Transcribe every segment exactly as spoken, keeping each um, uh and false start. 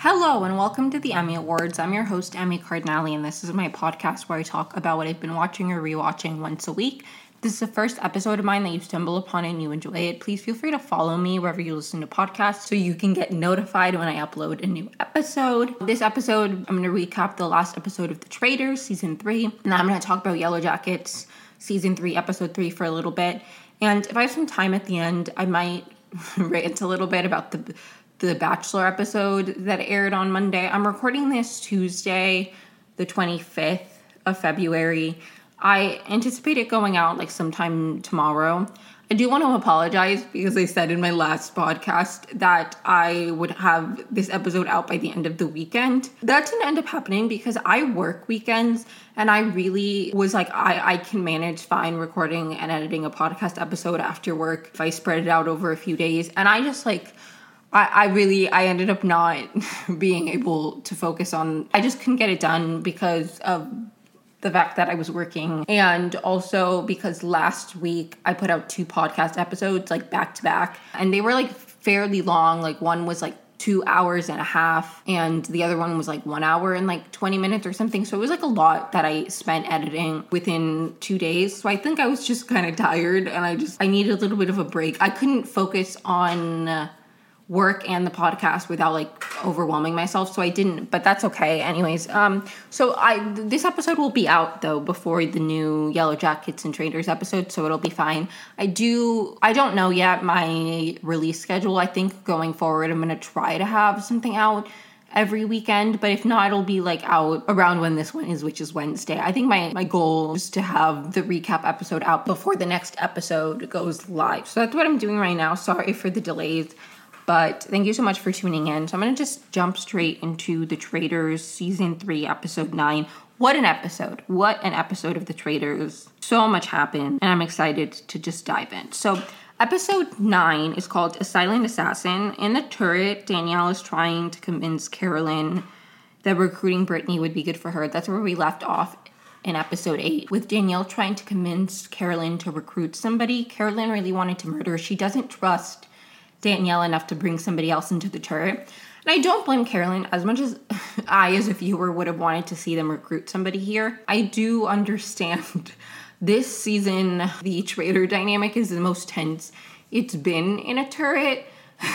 Hello and welcome to the Emmy Awards. I'm your host, Emmy Cardinale, and this is my podcast where I talk about what I've been watching or rewatching once a week. This is the first episode of mine that you stumble upon and you enjoy it. Please feel free to follow me wherever you listen to podcasts so you can get notified when I upload a new episode. This episode, I'm going to recap the last episode of The Traitors, Season three, and I'm going to talk about Yellow Jackets, Season three, Episode three for a little bit. And if I have some time at the end, I might rant a little bit about the the Bachelor episode that aired on Monday. I'm recording this Tuesday, the twenty-fifth of February. I anticipate it going out like sometime tomorrow. I do want to apologize because I said in my last podcast that I would have this episode out by the end of the weekend. That didn't end up happening because I work weekends and I really was like, I, I can manage fine recording and editing a podcast episode after work if I spread it out over a few days. And I just like... I, I really, I ended up not being able to focus on, I just couldn't get it done because of the fact that I was working. And also because last week I put out two podcast episodes like back to back and they were like fairly long. Like one was like two hours and a half and the other one was like one hour and like twenty minutes or something. So it was like a lot that I spent editing within two days. So I think I was just kind of tired and I just, I needed a little bit of a break. I couldn't focus on... Uh, work and the podcast without like overwhelming myself, so I didn't, but that's okay anyways. Um so I this episode will be out though before the new Yellow Jackets and Traitors episode, so it'll be fine. I do I don't know yet my release schedule. I think going forward I'm gonna try to have something out every weekend, but if not, it'll be like out around when this one is, which is Wednesday. I think my my goal is to have the recap episode out before the next episode goes live, so that's what I'm doing right now. Sorry for the delays, but thank you so much for tuning in. So I'm going to just jump straight into The Traitors Season three, Episode nine. What an episode. What an episode of The Traitors. So much happened, and I'm excited to just dive in. So Episode nine is called A Silent Assassin. In the turret, Danielle is trying to convince Carolyn that recruiting Brittany would be good for her. That's where we left off in Episode eight, with Danielle trying to convince Carolyn to recruit somebody. Carolyn really wanted to murder. She doesn't trust Danielle enough to bring somebody else into the turret. And I don't blame Carolyn as much as I, as a viewer, would have wanted to see them recruit somebody here. I do understand this season, the traitor dynamic is the most tense it's been in a turret.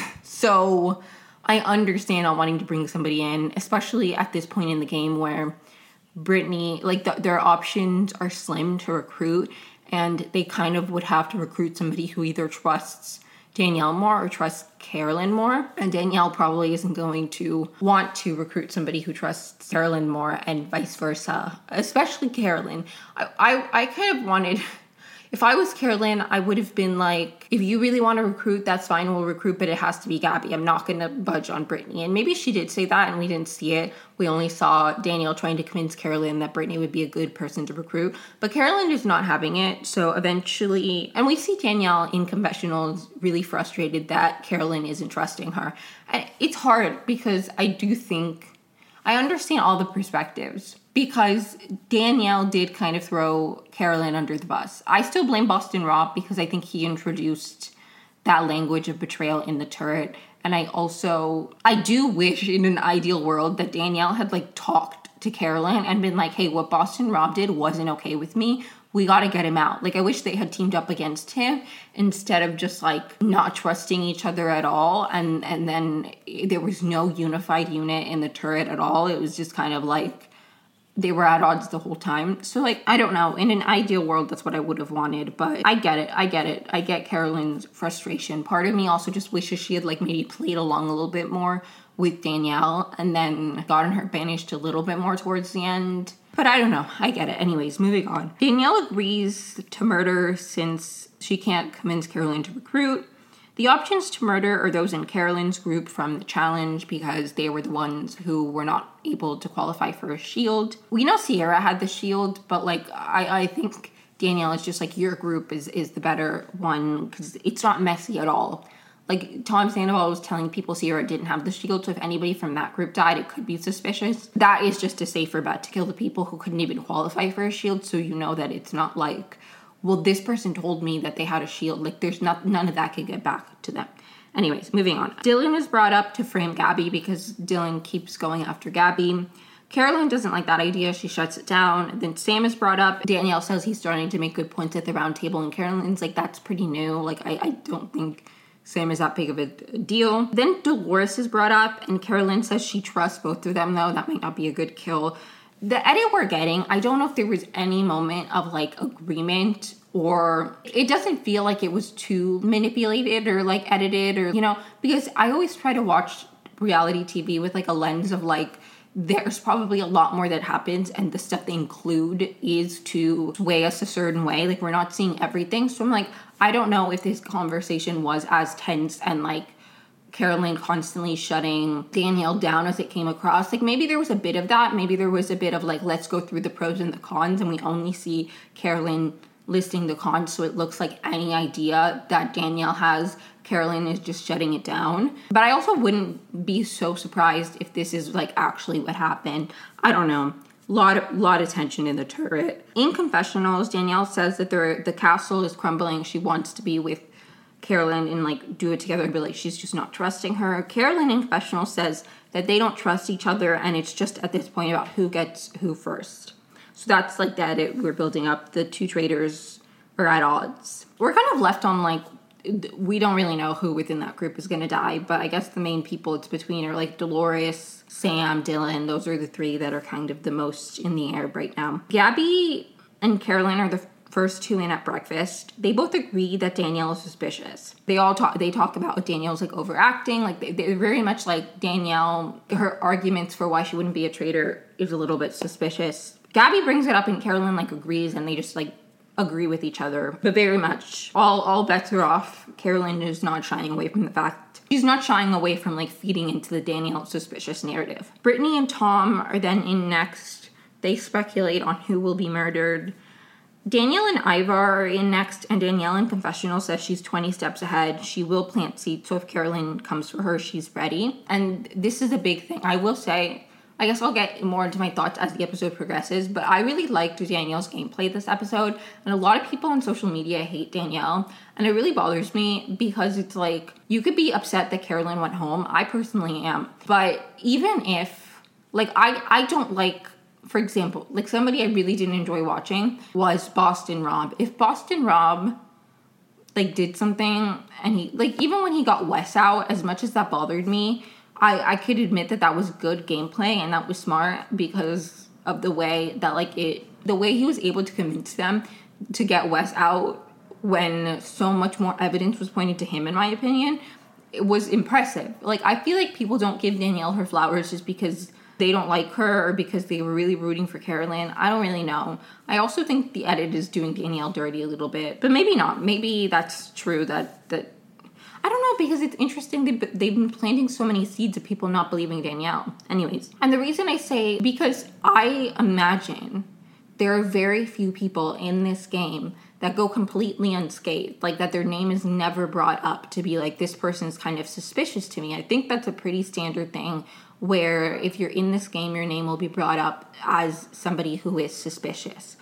So I understand not wanting to bring somebody in, especially at this point in the game where Brittany, like the, their options are slim to recruit, and they kind of would have to recruit somebody who either trusts Danielle more or trusts Carolyn more, and Danielle probably isn't going to want to recruit somebody who trusts Carolyn more, and vice versa, especially Carolyn. I, I, I kind of wanted, if I was Carolyn, I would have been like, if you really want to recruit, that's fine, we'll recruit, but it has to be Gabby. I'm not going to budge on Brittany. And maybe she did say that and we didn't see it. We only saw Danielle trying to convince Carolyn that Brittany would be a good person to recruit. But Carolyn is not having it. So eventually, and we see Danielle in confessionals really frustrated that Carolyn isn't trusting her. And it's hard because I do think, I understand all the perspectives, because Danielle did kind of throw Carolyn under the bus. I still blame Boston Rob because I think he introduced that language of betrayal in the turret. And I also, I do wish in an ideal world that Danielle had like talked to Carolyn and been like, hey, what Boston Rob did wasn't okay with me. We got to get him out. Like, I wish they had teamed up against him instead of just like not trusting each other at all. And, and then there was no unified unit in the turret at all. It was just kind of like, they were at odds the whole time. So, like, I don't know. In an ideal world, that's what I would have wanted. But I get it. I get it. I get Carolyn's frustration. Part of me also just wishes she had, like, maybe played along a little bit more with Danielle and then gotten her banished a little bit more towards the end. But I don't know. I get it. Anyways, moving on. Danielle agrees to murder since she can't convince Carolyn to recruit. The options to murder are those in Carolyn's group from the challenge because they were the ones who were not able to qualify for a shield. We know Sierra had the shield, but like I, I think Danielle is just like, your group is, is the better one because it's not messy at all. Like Tom Sandoval was telling people Sierra didn't have the shield, so if anybody from that group died, it could be suspicious. That is just a safer bet to kill the people who couldn't even qualify for a shield, so you know that it's not like, well, this person told me that they had a shield. Like, there's not, none of that could get back to them. Anyways, moving on. Dylan is brought up to frame Gabby because Dylan keeps going after Gabby. Carolyn doesn't like that idea. She shuts it down. Then Sam is brought up. Danielle says he's starting to make good points at the round table, and Carolyn's like, that's pretty new. Like, I, I don't think Sam is that big of a deal. Then Dolores is brought up, and Carolyn says she trusts both of them, though. That might not be a good kill. The edit we're getting, I don't know if there was any moment of, like, agreement, or it doesn't feel like it was too manipulated or, like, edited, or, you know, because I always try to watch reality T V with, like, a lens of, like, there's probably a lot more that happens, and the stuff they include is to sway us a certain way. Like, we're not seeing everything. So I'm like, I don't know if this conversation was as tense and, like, Carolyn constantly shutting Danielle down as it came across. Like, maybe there was a bit of that. Maybe there was a bit of, like, let's go through the pros and the cons, and we only see Carolyn listing the cons, so it looks like any idea that Danielle has, Carolyn is just shutting it down. But I also wouldn't be so surprised if this is, like, actually what happened. I don't know. Lot of, lot of tension in the turret. In confessionals, Danielle says that the the castle is crumbling. She wants to be with Carolyn and, like, do it together, but, like, she's just not trusting her. Carolyn in confessional says that they don't trust each other, and it's just at this point about who gets who first. So that's, like, that it, we're building up. The two traitors are at odds. We're kind of left on, like, we don't really know who within that group is going to die, but I guess the main people it's between are, like, Dolores, Sam, Dylan. Those are the three that are kind of the most in the air right now. Gabby and Carolyn are the first two in at breakfast. They both agree that Danielle is suspicious. They all talk, they talk about Danielle's, like, overacting. Like, they, they're very much like Danielle, her arguments for why she wouldn't be a traitor is a little bit suspicious. Gabby brings it up and Carolyn, like, agrees, and they just, like, agree with each other. But very much, all, all bets are off. Carolyn is not shying away from the fact. She's not shying away from, like, feeding into the Danielle suspicious narrative. Brittany and Tom are then in next. They speculate on who will be murdered. Danielle and Ivar are in next, and Danielle in confessional says she's twenty steps ahead. She will plant seeds, so if Carolyn comes for her, she's ready. And this is a big thing. I will say, I guess I'll get more into my thoughts as the episode progresses, but I really liked Danielle's gameplay this episode, and a lot of people on social media hate Danielle, and it really bothers me because it's like, you could be upset that Carolyn went home. I personally am. But even if, like, I, I don't like, for example, like, somebody I really didn't enjoy watching was Boston Rob. If Boston Rob, like, did something, and he, like, even when he got Wes out, as much as that bothered me, I, I could admit that that was good gameplay and that was smart because of the way that, like, it, the way he was able to convince them to get Wes out when so much more evidence was pointing to him, in my opinion, it was impressive. Like, I feel like people don't give Danielle her flowers just because they don't like her or because they were really rooting for Carolyn. I don't really know. I also think the edit is doing Danielle dirty a little bit, but maybe not. Maybe that's true that, that I don't know, because it's interesting. They've, they've been planting so many seeds of people not believing Danielle. Anyways, and the reason I say, because I imagine there are very few people in this game that go completely unscathed, like that their name is never brought up to be like, this person's kind of suspicious to me. I think that's a pretty standard thing where if you're in this game, your name will be brought up as somebody who is suspicious.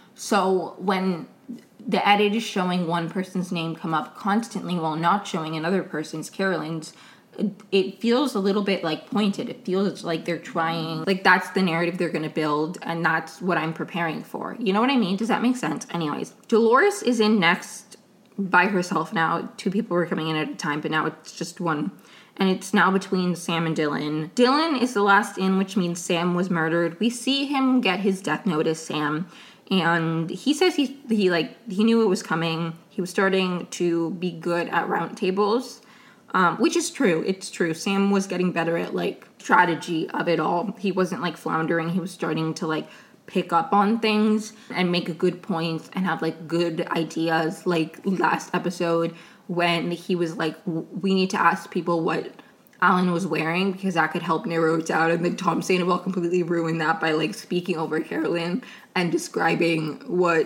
So when the edit is showing one person's name come up constantly while not showing another person's, Carolyn's, it feels a little bit, like, pointed. It feels like they're trying, like, that's the narrative they're going to build, and that's what I'm preparing for. You know what I mean? Does that make sense? Anyways, Dolores is in next by herself now. Two people were coming in at a time, but now it's just one. And it's now between Sam and Dylan. Dylan is the last in, which means Sam was murdered. We see him get his death notice, Sam. And he says he, he like, he knew it was coming. He was starting to be good at round tables. Um, which is true. It's true. Sam was getting better at, like, strategy of it all. He wasn't, like, floundering. He was starting to, like, pick up on things and make good points and have, like, good ideas. Like, last episode when he was like, we need to ask people what Alan was wearing because that could help narrow it down. And then Tom Sandoval completely ruined that by, like, speaking over Carolyn and describing what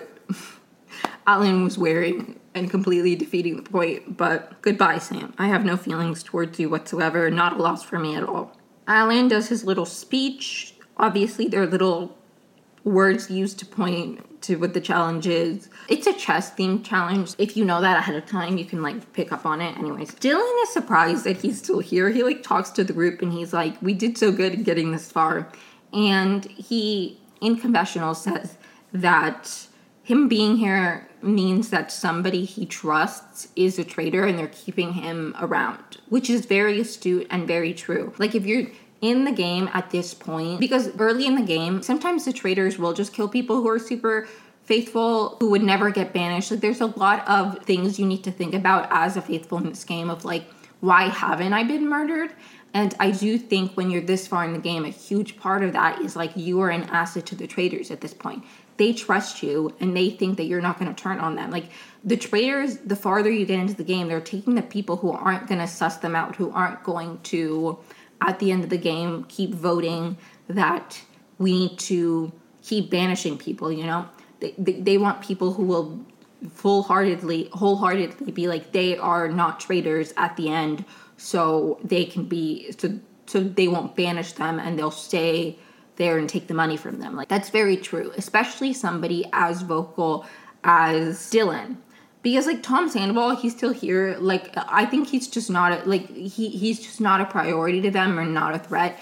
Alan was wearing and completely defeating the point. But goodbye, Sam. I have no feelings towards you whatsoever. Not a loss for me at all. Alan does his little speech. Obviously, their little words used to point to what the challenge is. It's a chess-themed challenge. If you know that ahead of time, you can, like, pick up on it. Anyways, Dylan is surprised that he's still here. He, like, talks to the group, and he's like, we did so good in getting this far. And he, in confessional, says that him being here means that somebody he trusts is a traitor, and they're keeping him around, which is very astute and very true. Like, if you're in the game at this point, because early in the game, sometimes the traitors will just kill people who are super faithful, who would never get banished. Like, there's a lot of things you need to think about as a faithful in this game of, like, why haven't I been murdered? And I do think when you're this far in the game, a huge part of that is, like, you are an asset to the traitors at this point. They trust you, and they think that you're not going to turn on them. Like, the traitors, the farther you get into the game, they're taking the people who aren't going to suss them out, who aren't going to, at the end of the game, keep voting that we need to keep banishing people, you know? They, they, they want people who will full-heartedly, wholeheartedly be like, they are not traitors at the end, so they can be, so, so they won't banish them, and they'll stay there and take the money from them. Like, that's very true, especially somebody as vocal as Dylan. Because, like, Tom Sandoval, he's still here. Like, I think he's just not, a, like, he he's just not a priority to them or not a threat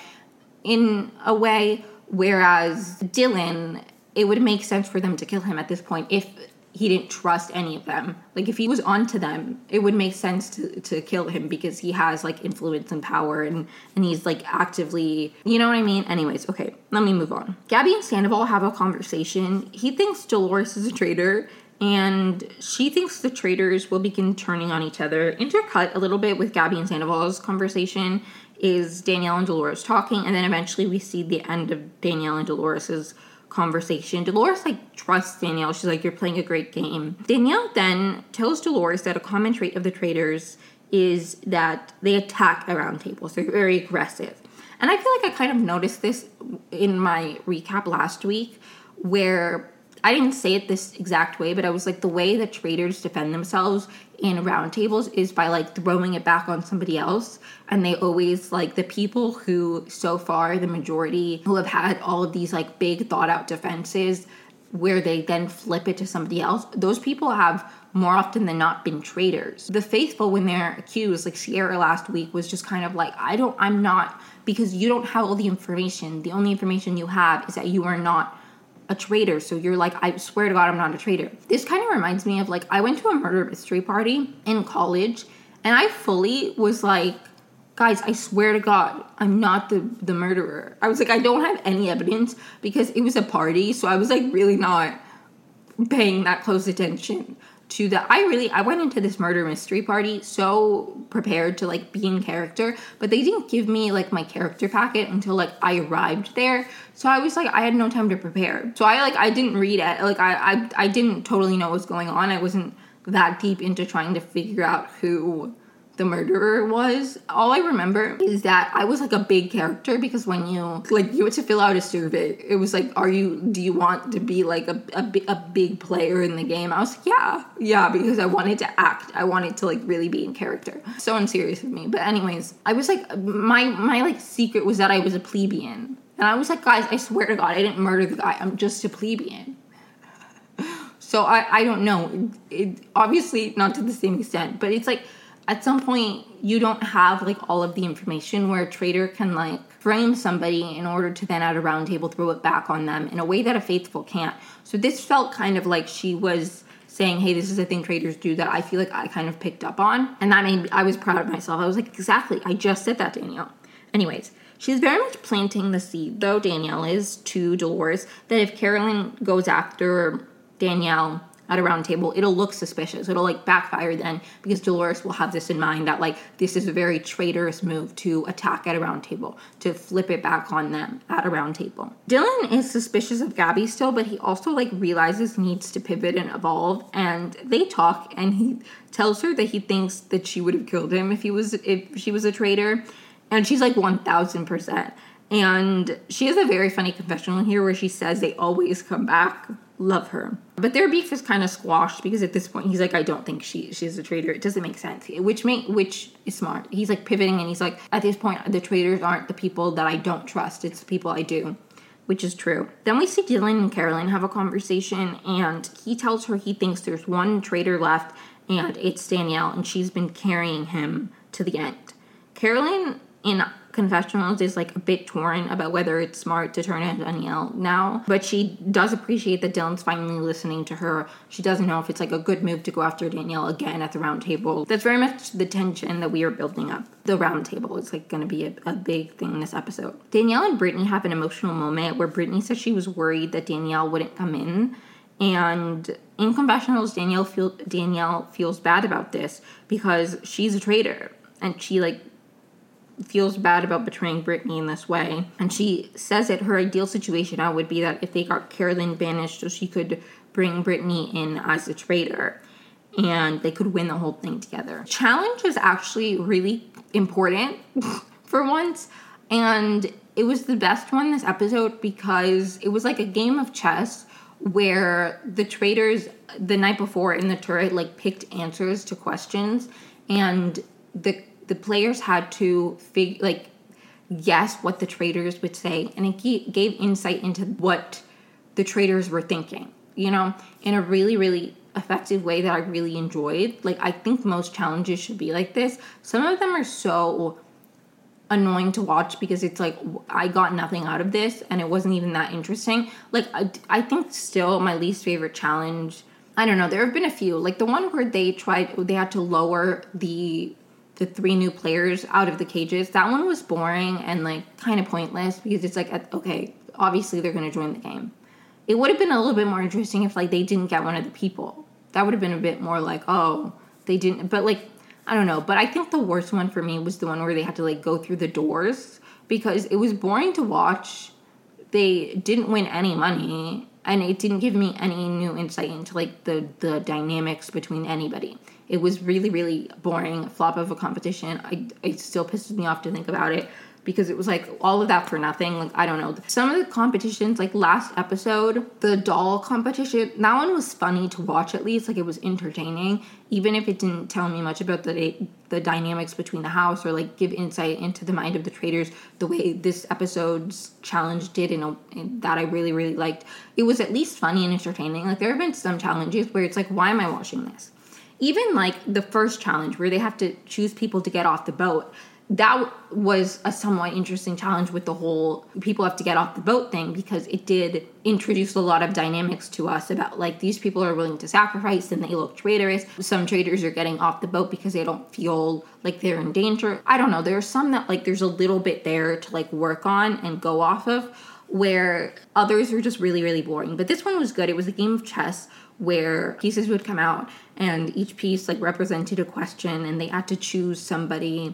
in a way. Whereas Dylan, it would make sense for them to kill him at this point if he didn't trust any of them. Like, if he was onto them, it would make sense to, to kill him because he has, like, influence and power and, and he's, like, actively, you know what I mean? Anyways, okay, let me move on. Gabby and Sandoval have a conversation. He thinks Dolores is a traitor, and she thinks the traitors will begin turning on each other. Intercut a little bit with Gabby and Sandoval's conversation is Danielle and Dolores talking, and then eventually we see the end of Danielle and Dolores's conversation. Dolores, like, trusts Danielle. She's like, you're playing a great game. Danielle then tells Dolores that a common trait of the traitors is that they attack around tables. They're very aggressive. And I feel like I kind of noticed this in my recap last week, where I didn't say it this exact way, but I was like, the way that traitors defend themselves in round tables is by, like, throwing it back on somebody else. And they always, like, the people who, so far, the majority who have had all of these, like, big thought out defenses where they then flip it to somebody else, those people have more often than not been traitors. The faithful, when they're accused, like Sierra last week, was just kind of like, I don't, I'm not, because you don't have all the information. The only information you have is that you are not a traitor. So you're like, I swear to God, I'm not a traitor. This kind of reminds me of, like, I went to a murder mystery party in college, and I fully was like, guys, I swear to God, I'm not the, the murderer. I was like, I don't have any evidence because it was a party. So I was, like, really not paying that close attention to that. I really, I went into this murder mystery party so prepared to, like, be in character, but they didn't give me, like, my character packet until, like, I arrived there. So I was like, I had no time to prepare. So I, like, I didn't read it. Like, I, I, I didn't totally know what was going on. I wasn't that deep into trying to figure out who the murderer was. All I remember is that I was, like, a big character because when you, like, you had to fill out a survey, it was like, are you, do you want to be, like, a, a, a big player in the game? I was like, yeah, yeah, because I wanted to act. I wanted to, like, really be in character. So unserious of me. But anyways, I was like, my, my, like, secret was that I was a plebeian. And I was like, guys, I swear to God, I didn't murder the guy. I'm just a plebeian. So I, I don't know. It, obviously not to the same extent, but it's like, at some point, you don't have, like, all of the information where a traitor can, like, frame somebody in order to then at a round table throw it back on them in a way that a faithful can't. So this felt kind of like she was saying, hey, this is a thing traitors do that I feel like I kind of picked up on. And that made, I was proud of myself. I was like, exactly, I just said that, Danielle. Anyways, she's very much planting the seed, though, Danielle is, to Dolores, that if Carolyn goes after Danielle at a round table, it'll look suspicious. It'll, like, backfire then because Dolores will have this in mind that, like, this is a very traitorous move to attack at a round table, to flip it back on them at a round table. Dylan is suspicious of Gabby still, but he also, like, realizes he needs to pivot and evolve, and they talk, and he tells her that he thinks that she would have killed him if he was, if she was a traitor, and she's like one thousand percent. And she has a very funny confessional here where she says they always come back. Love her. But their beef is kind of squashed because at this point he's like, I don't think she she's a traitor. It doesn't make sense. Which make which is smart. He's like pivoting and he's like, at this point the traitors aren't the people that I don't trust. It's the people I do. which is true. Then we see Dylan and Carolyn have a conversation, and he tells her he thinks there's one traitor left, and it's Danielle, and she's been carrying him to the end. Carolyn, in confessionals, is like a bit torn about whether it's smart to turn in Danielle now, but she does appreciate that Dylan's finally listening to her. She doesn't know if it's like a good move to go after Danielle again at the round table. That's very much the tension that we are building up. The round table is like going to be a, a big thing in this episode. Danielle and Brittany have an emotional moment where Brittany says she was worried that Danielle wouldn't come in, and in confessionals, Danielle feel Danielle feels bad about this because she's a traitor, and she like feels bad about betraying Brittany in this way. And she says that her ideal situation now would be that if they got Carolyn banished so she could bring Brittany in as a traitor and they could win the whole thing together. Challenge was actually really important for once, and it was the best one this episode because it was like a game of chess where the traitors the night before in the turret like picked answers to questions, and the the players had to fig- like guess what the traitors would say, and it g- gave insight into what the traitors were thinking, you know, in a really, really effective way that I really enjoyed. Like, I think most challenges should be like this. Some of them are so annoying to watch because it's like, I got nothing out of this, and it wasn't even that interesting. Like, I, I think still my least favorite challenge, I don't know, there have been a few. Like, the one where they tried, they had to lower the... the three new players out of the cages. That one was boring and like kind of pointless because it's like, okay, obviously they're going to join the game. It would have been a little bit more interesting if like they didn't get one of the people. That would have been a bit more like, oh, they didn't, but like, I don't know. But I think the worst one for me was the one where they had to like go through the doors because it was boring to watch. They didn't win any money, and it didn't give me any new insight into like the, the dynamics between anybody. It was really, really boring, a flop of a competition. I, it still pisses me off to think about it because it was like all of that for nothing. Like, I don't know. Some of the competitions, like last episode, the doll competition, that one was funny to watch at least. Like, it was entertaining, even if it didn't tell me much about the the dynamics between the house or like give insight into the mind of the traitors the way this episode's challenge did, and that I really, really liked. It was at least funny and entertaining. Like, there have been some challenges where it's like, why am I watching this? Even like the first challenge where they have to choose people to get off the boat, that was a somewhat interesting challenge with the whole people have to get off the boat thing, because it did introduce a lot of dynamics to us about like these people are willing to sacrifice and they look traitorous. Some traitors are getting off the boat because they don't feel like they're in danger. I don't know. There's some that like there's a little bit there to like work on and go off of, where others are just really, really boring. But this one was good. It was a game of chess where pieces would come out and each piece like represented a question, and they had to choose somebody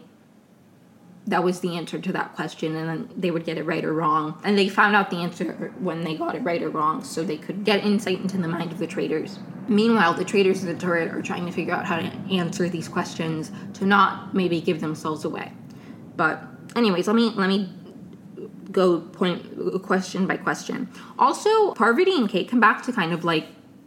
that was the answer to that question, and then they would get it right or wrong. And they found out the answer when they got it right or wrong, so they could get insight into the mind of the traitors. Meanwhile, the traitors in the turret are trying to figure out how to answer these questions to not maybe give themselves away. But anyways, let me let me go point question by question. Also, Parvati and Kate come back to kind of like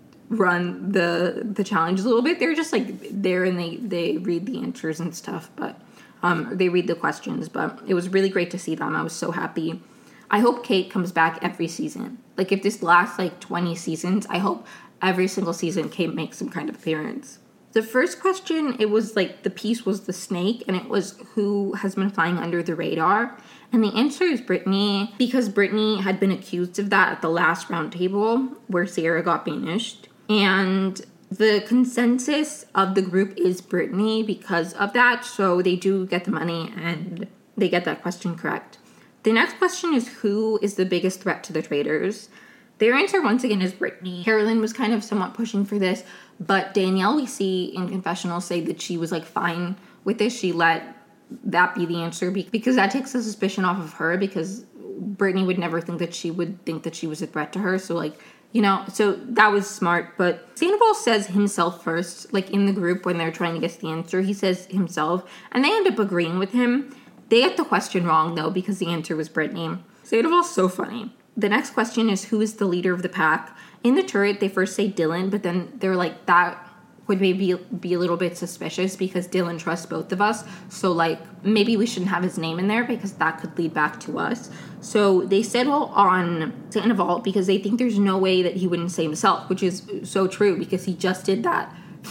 run the the challenge a little bit. They're just like there and they they read the answers and stuff, but um they read the questions. But it was really great to see them. I was so happy. I hope Kate comes back every season. Like, if this lasts like twenty seasons, I hope every single season Kate makes some kind of appearance. The first question, it was like the piece was the snake, and it was who has been flying under the radar. And the answer is Brittany, because Brittany had been accused of that at the last round table where Sarah got banished. And the consensus of the group is Brittany because of that, so they do get the money and they get that question correct. The next question is who is the biggest threat to the traitors? Their answer once again is Brittany. Carolyn was kind of somewhat pushing for this, but Danielle, we see in confessionals, say that she was like fine with this. She let that be the answer because that takes the suspicion off of her, because Brittany would never think that she would think that she was a threat to her. So like, you know, so that was smart. But Sandoval says himself first, like in the group when they're trying to guess the answer, he says himself, and they end up agreeing with him. They get the question wrong though, because the answer was Brittany. Sandoval's so funny. The next question is who is the leader of the pack? In the turret, they first say Dylan, but then they're like, that would maybe be a little bit suspicious because Dylan trusts both of us. So, like, maybe we shouldn't have his name in there because that could lead back to us. So they settle on Sandoval because they think there's no way that he wouldn't say himself, which is so true because he just did that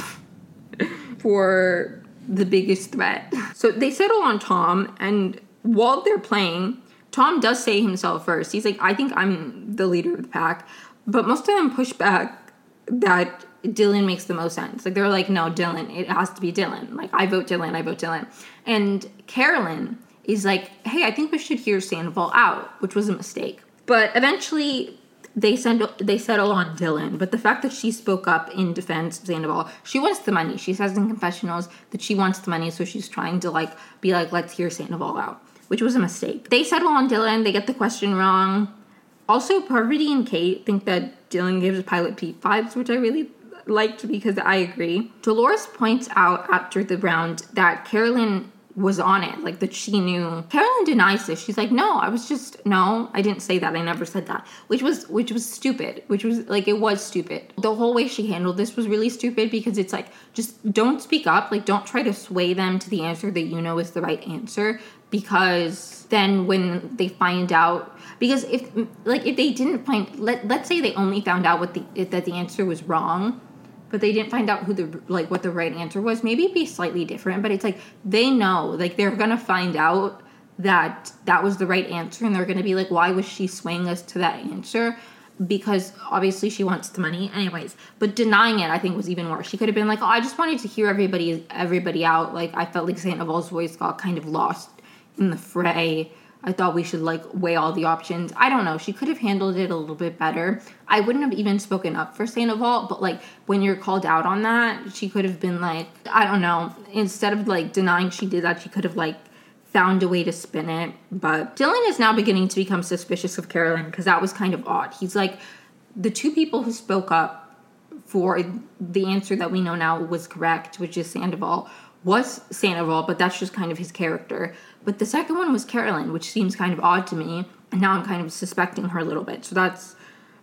for the biggest threat. So they settle on Tom, and while they're playing, Tom does say himself first. He's like, I think I'm the leader of the pack. But most of them push back that Dylan makes the most sense. Like, they're like, no, Dylan, it has to be Dylan. Like, I vote Dylan, I vote Dylan. And Carolyn is like, hey, I think we should hear Sandoval out, which was a mistake. But eventually, they send they settle on Dylan. But the fact that she spoke up in defense of Sandoval, she wants the money. She says in confessionals that she wants the money, so she's trying to, like, be like, let's hear Sandoval out, which was a mistake. They settle on Dylan. They get the question wrong. Also, Parvati and Kate think that Dylan gives Pilot Pete vibes, which I really liked because I agree. Dolores points out after the round that Carolyn was on it, like that she knew. Carolyn denies this. She's like, no, I was just, no, I didn't say that. I never said that, which was, which was stupid, which was like, it was stupid. The whole way she handled this was really stupid because it's like, just don't speak up. Like, don't try to sway them to the answer that you know is the right answer, because then when they find out, because if, like, if they didn't find, let, let's say they only found out what the, that the answer was wrong, but they didn't find out who the, like, what the right answer was, maybe it'd be slightly different. But it's like, they know, like, they're gonna find out that that was the right answer, and they're gonna be like, why was she swaying us to that answer? Because obviously she wants the money anyways. But denying it, I think, was even worse. She could have been like, oh, I just wanted to hear everybody everybody out. Like, I felt like Sandoval's voice got kind of lost in the fray. I thought we should, like, weigh all the options. I don't know. She could have handled it a little bit better. I wouldn't have even spoken up for Sandoval, but, like, when you're called out on that, she could have been like, I don't know. Instead of, like, denying she did that, she could have, like, found a way to spin it. But Dylan is now beginning to become suspicious of Carolyn because that was kind of odd. He's like, the two people who spoke up for the answer that we know now was correct, which is Sandoval, was Sandoval, but that's just kind of his character. But the second one was Carolyn, which seems kind of odd to me, and now I'm kind of suspecting her a little bit. So that's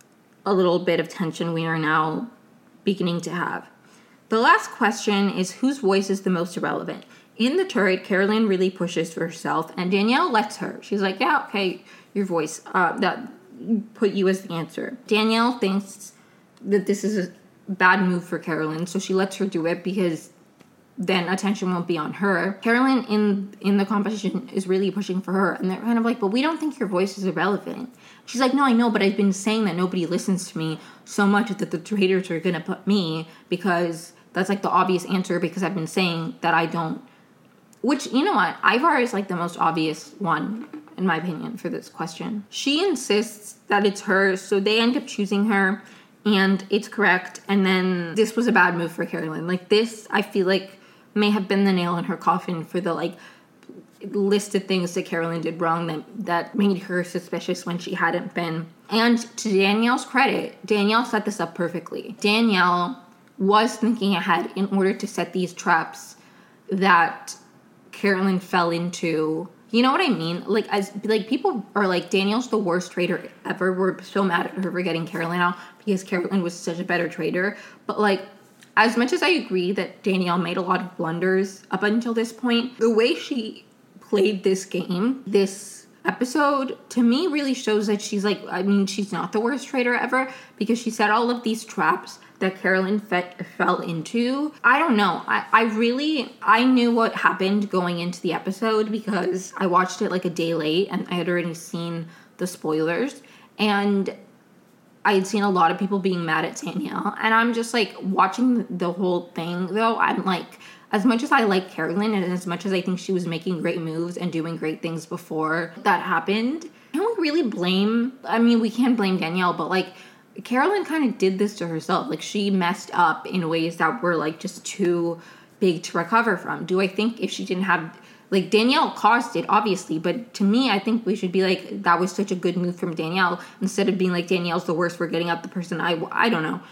a little bit of tension we are now beginning to have. The last question is, whose voice is the most irrelevant? In the turret, Carolyn really pushes for herself, and Danielle lets her. She's like, yeah, okay, your voice, uh, that put you as the answer. Danielle thinks that this is a bad move for Carolyn, so she lets her do it because then attention won't be on her. Carolyn in in the competition is really pushing for her, and they're kind of like, but we don't think your voice is irrelevant. She's like, no, I know, but I've been saying that nobody listens to me so much that the traders are gonna put me, because that's like the obvious answer, because I've been saying that I don't. Which, you know what, Ivar is like the most obvious one, in my opinion, for this question. She insists that it's her, so they end up choosing her, and it's correct. And then this was a bad move for Carolyn. Like, this, I feel like, may have been the nail in her coffin for the, like, list of things that Carolyn did wrong that, that made her suspicious when she hadn't been. And to Danielle's credit, Danielle set this up perfectly. Danielle was thinking ahead in order to set these traps that Carolyn fell into. You know what I mean? Like, as like people are like, Danielle's the worst trader ever. We're so mad at her for getting Carolyn out because Carolyn was such a better trader. But, like, as much as I agree that Danielle made a lot of blunders up until this point, the way she played this game, this episode, to me really shows that she's like, I mean, she's not the worst trader ever, because she set all of these traps that Carolyn fe- fell into. I don't know. I, I really, I knew what happened going into the episode because I watched it like a day late and I had already seen the spoilers. And I had seen a lot of people being mad at Danielle, and I'm just like, watching the whole thing though, I'm like, as much as I like Carolyn and as much as I think she was making great moves and doing great things before that happened, can we really blame, I mean, we can blame Danielle, but like, Carolyn kind of did this to herself. Like, she messed up in ways that were like just too big to recover from. Do I think if she didn't have, like, Danielle caused it, obviously, but to me, I think we should be like, that was such a good move from Danielle, instead of being like, Danielle's the worst for getting out the person I, I don't know.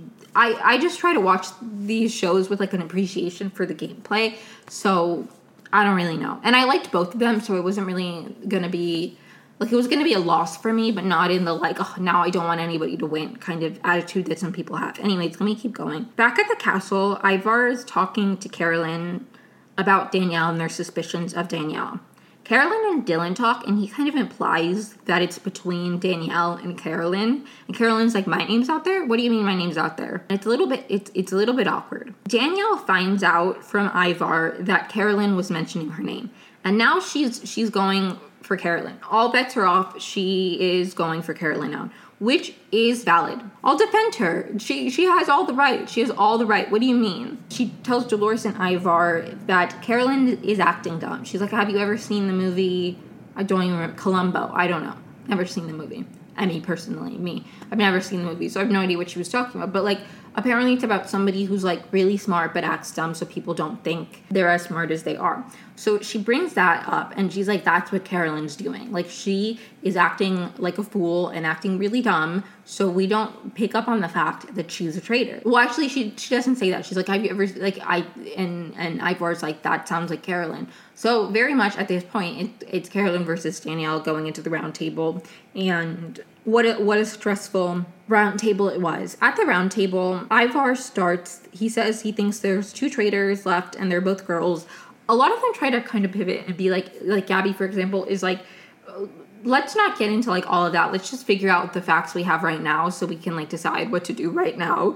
I, I just try to watch these shows with, like, an appreciation for the gameplay, so I don't really know. And I liked both of them, so it wasn't really going to be Like, it was going to be a loss for me, but not in the, like, oh, now I don't want anybody to win kind of attitude that some people have. Anyways, let me keep going. Back at the castle, Ivar is talking to Carolyn about Danielle and their suspicions of Danielle. Carolyn and Dylan talk, and he kind of implies that it's between Danielle and Carolyn. And Carolyn's like, my name's out there? What do you mean my name's out there? It's a little bit, it's, it's a little bit awkward. Danielle finds out from Ivar that Carolyn was mentioning her name. And now she's she's going for Carolyn. All bets are off. She is going for Carolyn now, which is valid. I'll defend her. She she has all the right. She has all the right. What do you mean? She tells Dolores and Ivar that Carolyn is acting dumb. She's like, have you ever seen the movie? I don't even remember. Columbo. I don't know. Never seen the movie. I mean, personally, me. I've never seen the movie, so I have no idea what she was talking about. But, like, apparently it's about somebody who's, like, really smart but acts dumb so people don't think they're as smart as they are. So she brings that up, and she's like, that's what Carolyn's doing. Like, she is acting like a fool and acting really dumb, so we don't pick up on the fact that she's a traitor. Well, actually, she she doesn't say that. She's like, have you ever, like, I, and, and Ivar's like, that sounds like Carolyn. So very much at this point, it, it's Carolyn versus Danielle going into the round table, and what a, what a stressful round table it was. At the round table, Ivar starts, he says he thinks there's two traitors left, and they're both girls. A lot of them try to kind of pivot and be like, like Gabby, for example, is like, let's not get into like all of that. Let's just figure out the facts we have right now so we can like decide what to do right now.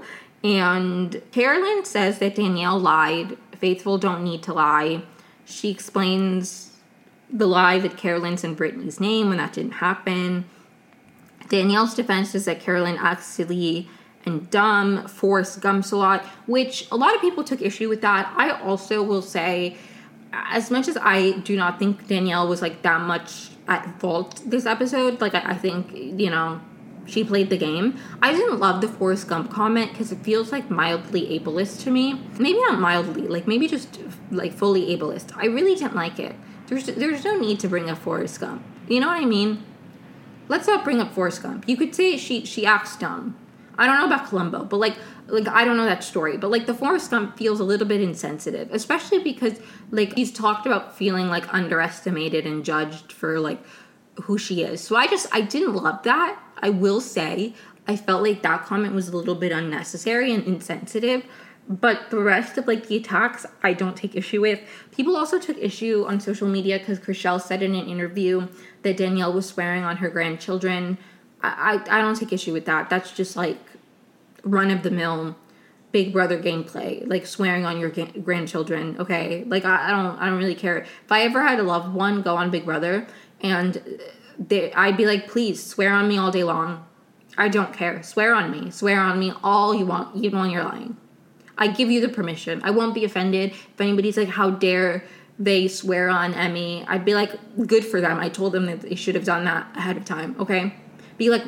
And Carolyn says that Danielle lied. Faithful don't need to lie. She explains the lie that Carolyn's in Brittany's name when that didn't happen. Danielle's defense is that Carolyn acts silly and dumb, Forrest Gumps a lot, which a lot of people took issue with that. I also will say, as much as I do not think Danielle was like that much at fault this episode, like I, I think, you know, she played the game. I didn't love the Forrest Gump comment because it feels like mildly ableist to me. Maybe not mildly, like maybe just like fully ableist. I really didn't like it. There's there's no need to bring up Forrest Gump. You know what I mean? Let's not bring up Forrest Gump. You could say she she acts dumb. I don't know about Columbo, but like like I don't know that story. But like the Forrest Gump feels a little bit insensitive, especially because like he's talked about feeling like underestimated and judged for like who she is. So I just I didn't love that. I will say I felt like that comment was a little bit unnecessary and insensitive. But the rest of like the attacks, I don't take issue with. People also took issue on social media because Chrishell said in an interview that Danielle was swearing on her grandchildren. I, I, I don't take issue with that. That's just like run-of-the-mill Big Brother gameplay, like swearing on your ga- grandchildren. Okay, like I, I don't I don't really care. If I ever had a loved one go on Big Brother and they, I'd be like, please swear on me all day long. I don't care. Swear on me. Swear on me all you want, even when you're lying. I give you the permission. I won't be offended if anybody's like, how dare they swear on Emmy. I'd be like, good for them. I told them that they should have done that ahead of time, okay? Be like,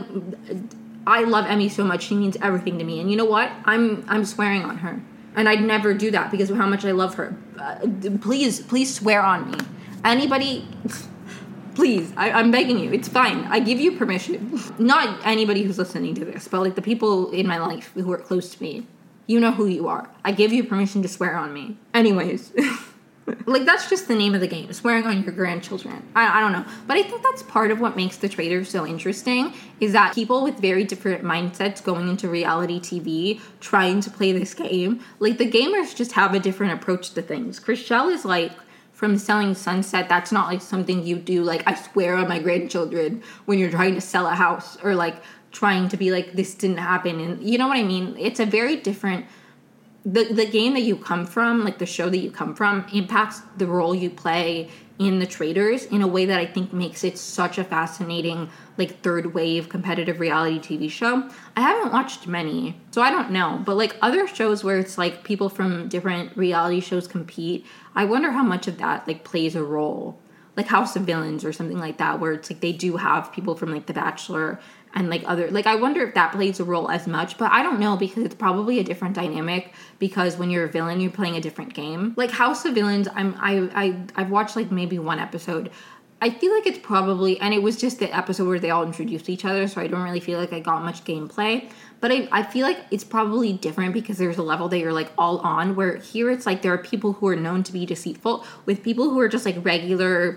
I love Emmy so much. She means everything to me. And you know what? I'm I'm swearing on her. And I'd never do that because of how much I love her. Uh, please, please swear on me. Anybody, please, I, I'm begging you. It's fine. I give you permission. Not anybody who's listening to this, but like the people in my life who are close to me. You know who you are. I give you permission to swear on me. Anyways. Like, that's just the name of the game. Swearing on your grandchildren. I, I don't know. But I think that's part of what makes The Traitors so interesting, is that people with very different mindsets going into reality T V, trying to play this game, like, the gamers just have a different approach to things. Chrishell is like, from selling Sunset, that's not, like, something you do, like, I swear on my grandchildren when you're trying to sell a house, or, like, trying to be like, this didn't happen. And you know what I mean? It's a very different... The the game that you come from, like the show that you come from, impacts the role you play in The Traitors in a way that I think makes it such a fascinating, like, third wave competitive reality T V show. I haven't watched many, so I don't know. But, like, other shows where it's, like, people from different reality shows compete, I wonder how much of that, like, plays a role. Like House of Villains or something like that, where it's, like, they do have people from, like, The Bachelor and, like, other... Like, I wonder if that plays a role as much, but I don't know, because it's probably a different dynamic, because when you're a villain, you're playing a different game. Like, House of Villains, I'm, I, I, I've watched, like, maybe one episode. I feel like it's probably... And it was just the episode where they all introduced each other, so I don't really feel like I got much gameplay. But I, I feel like it's probably different because there's a level that you're, like, all on, where here it's, like, there are people who are known to be deceitful with people who are just, like, regular...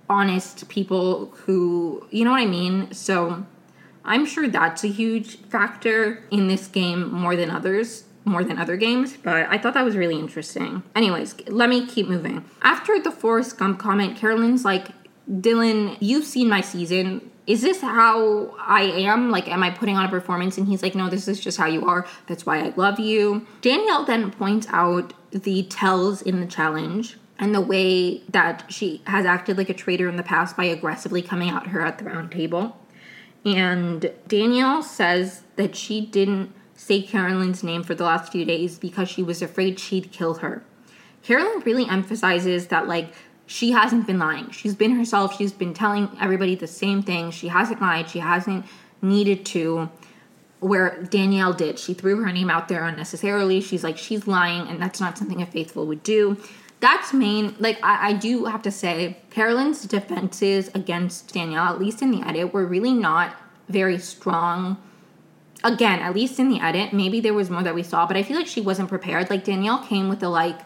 honest people who, you know what I mean? So I'm sure that's a huge factor in this game more than others, more than other games, but I thought that was really interesting. Anyways, let me keep moving. After the Forrest Gump comment, Carolyn's like, Dylan, you've seen my season. Is this how I am? Like, am I putting on a performance? And he's like, no, this is just how you are. That's why I love you. Danielle then points out the tells in the challenge and the way that she has acted like a traitor in the past by aggressively coming at her at the round table. And Danielle says that she didn't say Carolyn's name for the last few days because she was afraid she'd kill her. Carolyn really emphasizes that, like, she hasn't been lying. She's been herself. She's been telling everybody the same thing. She hasn't lied. She hasn't needed to, where Danielle did. She threw her name out there unnecessarily. She's like, she's lying, and that's not something a faithful would do. That's main, like, I, I do have to say, Carolyn's defenses against Danielle, at least in the edit, were really not very strong. Again, at least in the edit, maybe there was more that we saw, but I feel like she wasn't prepared. Like, Danielle came with the, like,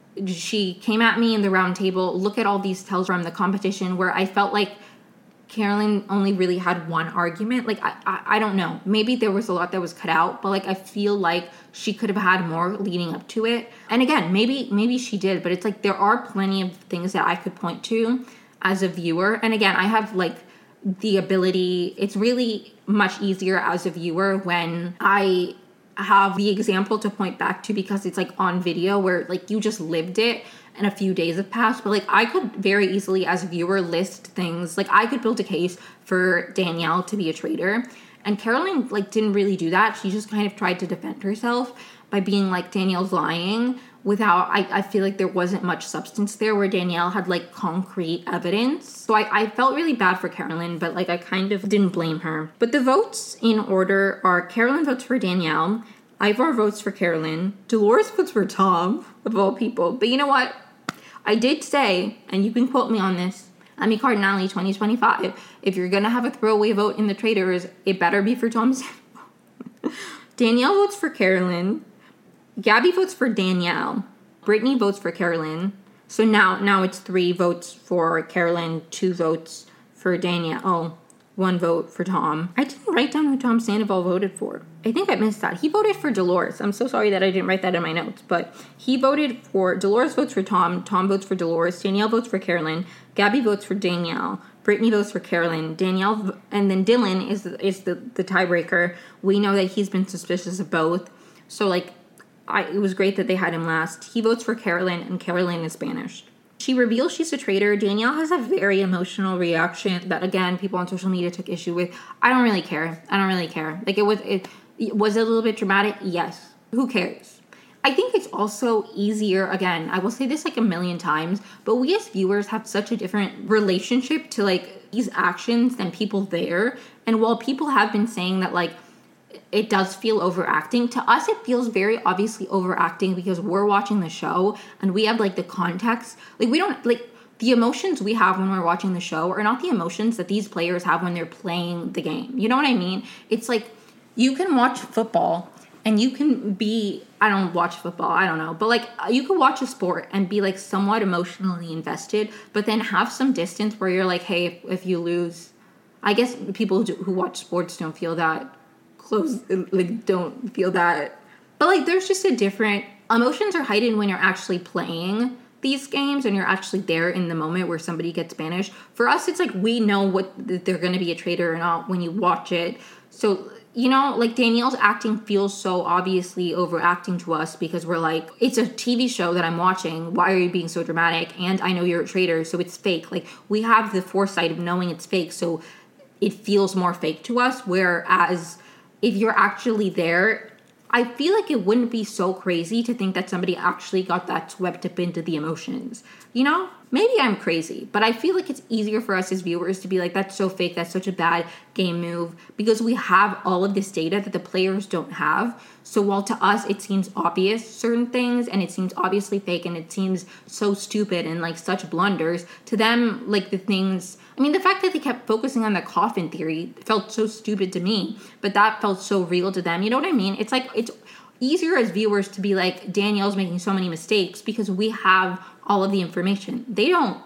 she came at me in the round table, look at all these tells from the competition, where I felt like Carolyn only really had one argument. Like, I, I, I don't know. Maybe there was a lot that was cut out, but, like, I feel like she could have had more leading up to it. And again, maybe maybe she did, but it's like there are plenty of things that I could point to as a viewer. And again, I have, like, the ability, it's really much easier as a viewer when I have the example to point back to because it's, like, on video where, like, you just lived it and a few days have passed. But, like, I could very easily as a viewer list things. Like, I could build a case for Danielle to be a traitor. And Carolyn, like, didn't really do that. She just kind of tried to defend herself by being like, Danielle's lying, without, I, I feel like there wasn't much substance there where Danielle had, like, concrete evidence. So I, I felt really bad for Carolyn, but, like, I kind of didn't blame her. But the votes in order are Carolyn votes for Danielle, Ivar votes for Carolyn, Dolores votes for Tom, of all people. But you know what? I did say, and you can quote me on this, Emmy Cardinale twenty twenty-five, if you're going to have a throwaway vote in the traitors, it better be for Tom Sandoval. Danielle votes for Carolyn. Gabby votes for Danielle. Brittany votes for Carolyn. So now now it's three votes for Carolyn, two votes for Danielle. Oh, one vote for Tom. I didn't write down who Tom Sandoval voted for. I think I missed that. He voted for Dolores. I'm so sorry that I didn't write that in my notes. But he voted for... Dolores votes for Tom. Tom votes for Dolores. Danielle votes for Carolyn. Gabby votes for Danielle. Brittany votes for Carolyn. Danielle... And then Dylan is, is the, the tiebreaker. We know that he's been suspicious of both. So, like, I, it was great that they had him last. He votes for Carolyn, and Carolyn is banished. She reveals she's a traitor. Danielle has a very emotional reaction that, again, people on social media took issue with. I don't really care. I don't really care. Like, it was... It, Was it a little bit dramatic? Yes. Who cares? I think it's also easier, again, I will say this like a million times, but we as viewers have such a different relationship to, like, these actions than people there. And while people have been saying that, like, it does feel overacting, to us it feels very obviously overacting because we're watching the show and we have, like, the context. Like, we don't, like, the emotions we have when we're watching the show are not the emotions that these players have when they're playing the game. You know what I mean? It's like, you can watch football and you can be, I don't watch football, I don't know, but, like, you can watch a sport and be, like, somewhat emotionally invested, but then have some distance where you're like, hey, if, if you lose, I guess people who, do, who watch sports don't feel that close, like, don't feel that, but, like, there's just a different, emotions are heightened when you're actually playing these games and you're actually there in the moment where somebody gets banished. For us, it's like we know what they're going to be a traitor or not when you watch it. So, you know, like, Danielle's acting feels so obviously overacting to us because we're like, it's a T V show that I'm watching. Why are you being so dramatic? And I know you're a traitor, so it's fake. Like, we have the foresight of knowing it's fake, so it feels more fake to us. Whereas if you're actually there, I feel like it wouldn't be so crazy to think that somebody actually got that swept up into the emotions. You know? Maybe I'm crazy, but I feel like it's easier for us as viewers to be like, that's so fake, that's such a bad game move, because we have all of this data that the players don't have. So while to us it seems obvious certain things, and it seems obviously fake, and it seems so stupid and, like, such blunders, to them, like, the things... I mean, the fact that they kept focusing on the coffin theory felt so stupid to me, but that felt so real to them. You know what I mean? It's like, it's easier as viewers to be like, Danielle's making so many mistakes because we have all of the information. They don't.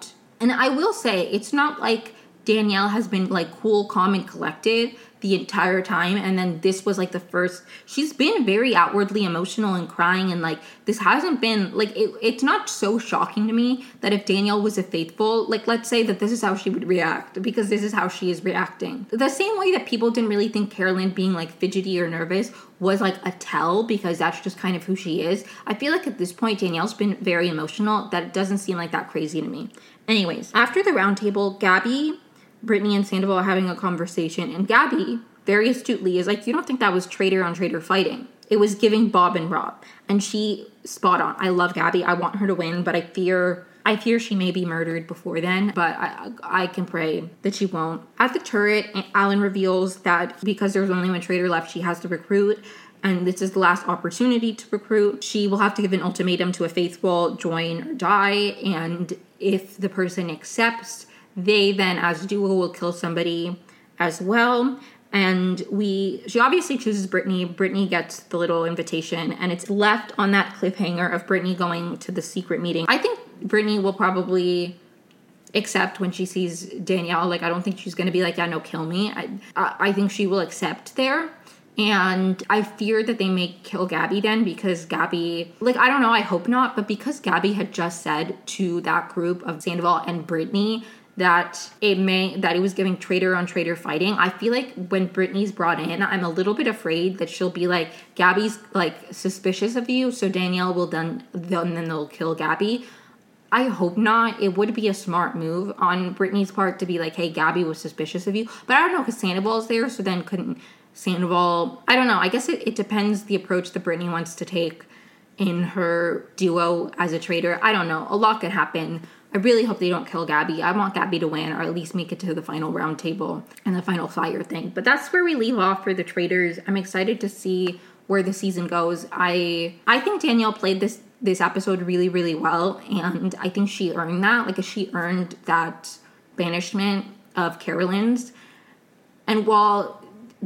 And I will say, it's not like Danielle has been like cool, calm, and collected the entire time, and then this was like the first. She's been very outwardly emotional and crying, and like this hasn't been like it, it's not so shocking to me that if Danielle was a faithful, like let's say that this is how she would react, because this is how she is reacting. The same way that people didn't really think Carolyn being like fidgety or nervous was like a tell, because that's just kind of who she is. I feel like at this point Danielle's been very emotional. That doesn't seem like that crazy to me. Anyways, after the roundtable, Gabby, Brittany, and Sandoval are having a conversation, and Gabby, very astutely, is like, you don't think that was traitor on traitor fighting. It was giving Bob and Rob. And she, spot on. I love Gabby. I want her to win, but I fear I fear she may be murdered before then, but I, I can pray that she won't. At the turret, Alan reveals that because there's only one traitor left, she has to recruit, and this is the last opportunity to recruit. She will have to give an ultimatum to a faithful, join or die, and if the person accepts, they then, as a duo, will kill somebody as well. And we, she obviously chooses Brittany. Brittany gets the little invitation, and it's left on that cliffhanger of Brittany going to the secret meeting. I think Brittany will probably accept when she sees Danielle. Like, I don't think she's going to be like, yeah, no, kill me. I, I think she will accept there. And I fear that they may kill Gabby then, because Gabby, like, I don't know, I hope not, but because Gabby had just said to that group of Sandoval and Brittany that it may, that it was giving traitor on traitor fighting, I feel like when Brittany's brought in, I'm a little bit afraid that she'll be like, Gabby's like suspicious of you, so Danielle will then, then, then they'll kill Gabby. I hope not. It would be a smart move on Brittany's part to be like, hey, Gabby was suspicious of you. But I don't know, because Sandoval's there, so then couldn't Sandoval, I don't know. I guess it, it depends the approach that Brittany wants to take in her duo as a traitor. I don't know. A lot could happen. I really hope they don't kill Gabby. I want Gabby to win, or at least make it to the final round table and the final fire thing. But that's where we leave off for the traitors. I'm excited to see where the season goes. I I think Danielle played this this episode really, really well, and I think she earned that. Like, she earned that banishment of Carolyn's. And while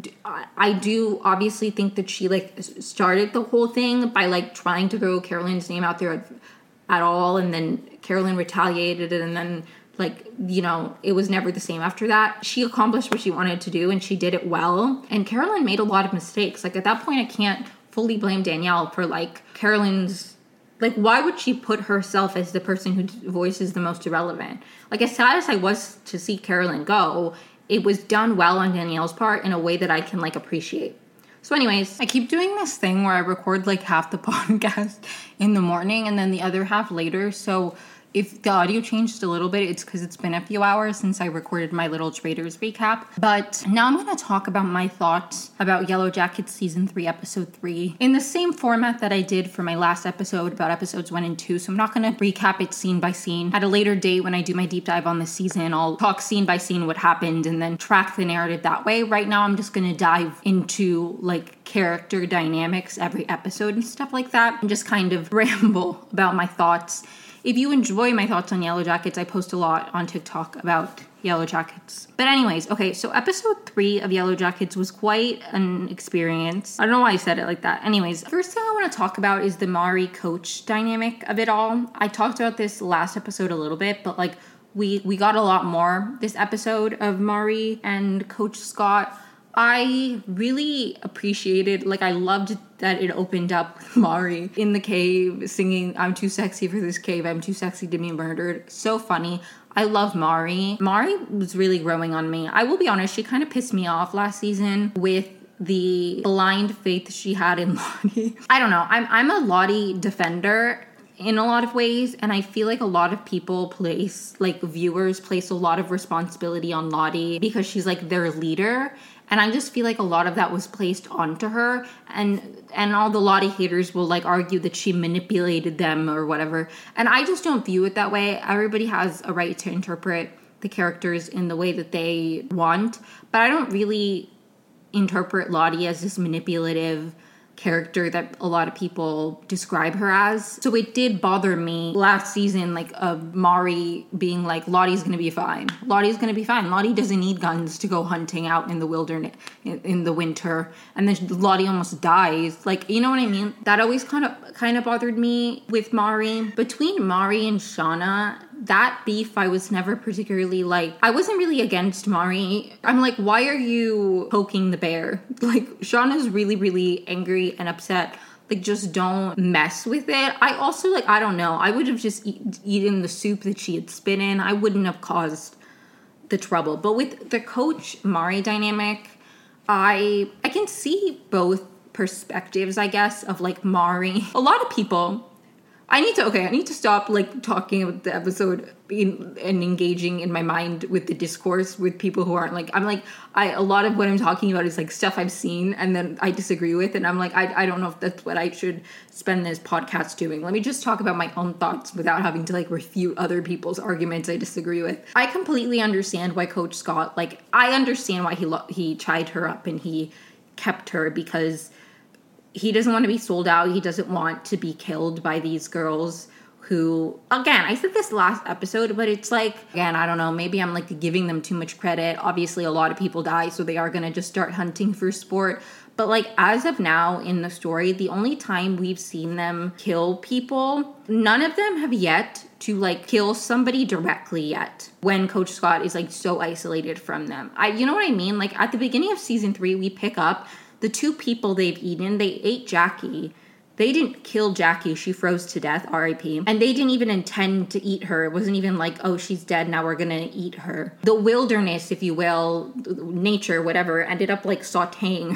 I do obviously think that she, like, started the whole thing by, like, trying to throw Carolyn's name out there at, at all, and then Carolyn retaliated, and then, like, you know, it was never the same after that. She accomplished what she wanted to do, and she did it well. And Carolyn made a lot of mistakes. Like, at that point, I can't fully blame Danielle for, like, Carolyn's... Like, why would she put herself as the person whose voice is the most irrelevant? Like, as sad as I was to see Carolyn go, it was done well on Danielle's part in a way that I can, like, appreciate. So anyways, I keep doing this thing where I record, like, half the podcast in the morning and then the other half later. So if the audio changed a little bit, it's because it's been a few hours since I recorded my little Traitors recap. But now I'm going to talk about my thoughts about Yellow Jackets Season three, Episode three, in the same format that I did for my last episode about Episodes one and two. So I'm not going to recap it scene by scene. At a later date, when I do my deep dive on the season, I'll talk scene by scene what happened and then track the narrative that way. Right now, I'm just going to dive into, like, character dynamics every episode and stuff like that, and just kind of ramble about my thoughts. If you enjoy my thoughts on Yellow Jackets, I post a lot on TikTok about Yellow Jackets. But anyways, okay, so episode three of Yellow Jackets was quite an experience. I don't know why I said it like that. Anyways, first thing I want to talk about is the Mari coach dynamic of it all. I talked about this last episode a little bit, but like we we got a lot more this episode of Mari and Coach Scott. I really appreciated, like, I loved that it opened up with Mari in the cave singing, I'm too sexy for this cave, I'm too sexy to be murdered. So funny. I love Mari. Mari was really growing on me. I will be honest, she kind of pissed me off last season with the blind faith she had in Lottie. I don't know. I'm I'm a Lottie defender in a lot of ways, and I feel like a lot of people place, like, viewers place a lot of responsibility on Lottie because she's, like, their leader. And I just feel like a lot of that was placed onto her. And and all the Lottie haters will, like, argue that she manipulated them or whatever. And I just don't view it that way. Everybody has a right to interpret the characters in the way that they want. But I don't really interpret Lottie as this manipulative character that a lot of people describe her as. So it did bother me last season, like, of Mari being like, Lottie's gonna be fine. Lottie's gonna be fine. Lottie doesn't need guns to go hunting out in the wilderness in, in the winter. And then Lottie almost dies. Like, you know what I mean? That always kind of kind of bothered me with Mari. Between Mari and Shauna, that beef, I was never particularly like, I wasn't really against Mari. I'm like, why are you poking the bear? Like, Shauna's really, really angry and upset. Like, just don't mess with it. I also, like, I don't know. I would have just eat, eaten the soup that she had spit in. I wouldn't have caused the trouble. But with the Coach Mari dynamic, I I can see both perspectives, I guess, of, like, Mari. A lot of people... I need to, okay, I need to stop, like, talking about the episode in, and engaging in my mind with the discourse with people who aren't, like, I'm, like, I, a lot of what I'm talking about is, like, stuff I've seen and then I disagree with, and I'm, like, I, I don't know if that's what I should spend this podcast doing. Let me just talk about my own thoughts without having to, like, refute other people's arguments I disagree with. I completely understand why Coach Scott, like, I understand why he, lo- he tied her up and he kept her, because... he doesn't want to be sold out. He doesn't want to be killed by these girls who, again, I said this last episode, but it's like, again, I don't know, maybe I'm like giving them too much credit. Obviously, a lot of people die, so they are going to just start hunting for sport. But like, as of now in the story, the only time we've seen them kill people, none of them have yet to like kill somebody directly yet when Coach Scott is like so isolated from them. I, you know what I mean? Like at the beginning of season three, we pick up the two people they've eaten. They ate Jackie. They didn't kill Jackie. She froze to death, R I P. And they didn't even intend to eat her. It wasn't even like, oh, she's dead, now we're gonna eat her. The wilderness, if you will, nature, whatever, ended up like sauteing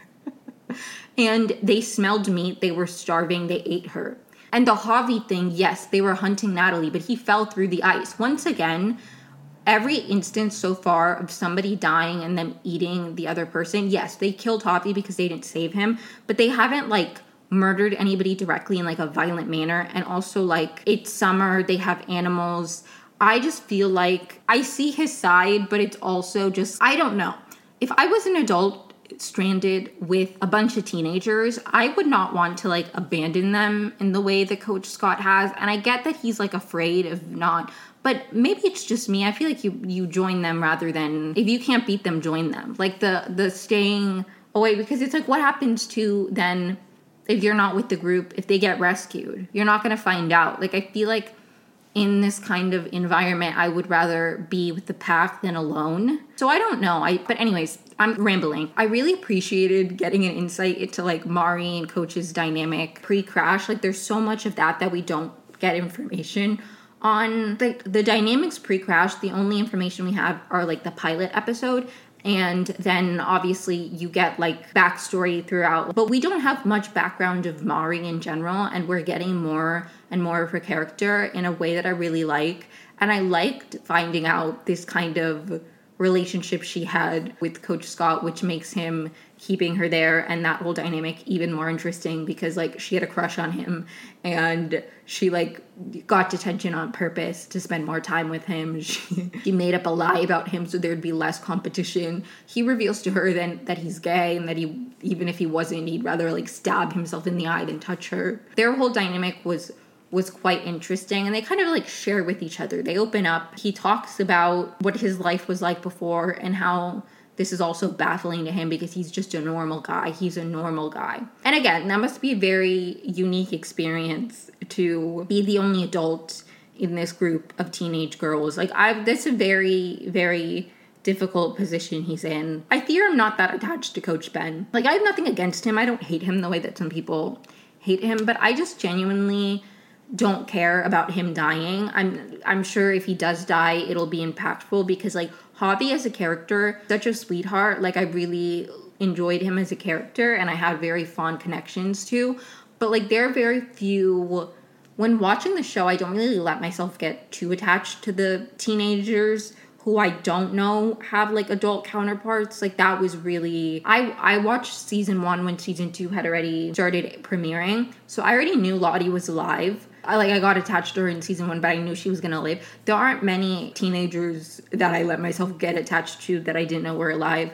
her. And they smelled meat. They were starving. They ate her. And the Javi thing, yes, they were hunting Natalie, but he fell through the ice. Once again, every instance so far of somebody dying and them eating the other person, yes, they killed Javi because they didn't save him, but they haven't, like, murdered anybody directly in, like, a violent manner. And also, like, it's summer, they have animals. I just feel like I see his side, but it's also just, I don't know. If I was an adult stranded with a bunch of teenagers, I would not want to, like, abandon them in the way that Coach Scott has. And I get that he's, like, afraid of not... But maybe it's just me. I feel like you you join them rather than, if you can't beat them, join them. Like the the staying away, because it's like, what happens to then if you're not with the group, if they get rescued? You're not going to find out. Like I feel like in this kind of environment, I would rather be with the pack than alone. So I don't know. I But anyways, I'm rambling. I really appreciated getting an insight into like Mari and Coach's dynamic pre-crash. Like there's so much of that that we don't get information on. The, the dynamics pre-crash, the only information we have are like the pilot episode, and then obviously you get like backstory throughout, but we don't have much background of Mari in general, and we're getting more and more of her character in a way that I really like. And I liked finding out this kind of relationship she had with Coach Scott, which makes him keeping her there and that whole dynamic even more interesting, because like she had a crush on him and she like got detention on purpose to spend more time with him. She, she made up a lie about him so there'd be less competition. He reveals to her then that he's gay, and that he, even if he wasn't, he'd rather like stab himself in the eye than touch her. Their whole dynamic was was quite interesting, and they kind of like share with each other. They open up. He talks about what his life was like before and how this is also baffling to him because he's just a normal guy. He's a normal guy. And again, that must be a very unique experience to be the only adult in this group of teenage girls. Like, I've, that's a very, very difficult position he's in. I fear I'm not that attached to Coach Ben. Like, I have nothing against him. I don't hate him the way that some people hate him, but I just genuinely don't care about him dying. I'm I'm sure if he does die, it'll be impactful, because like Javi as a character, such a sweetheart. Like I really enjoyed him as a character, and I had very fond connections to. But like there are very few, when watching the show, I don't really let myself get too attached to the teenagers who I don't know have like adult counterparts. Like that was really, I, I watched season one when season two had already started premiering. So I already knew Lottie was alive. I like, I got attached to her in season one, but I knew she was going to live. There aren't many teenagers that I let myself get attached to that I didn't know were alive.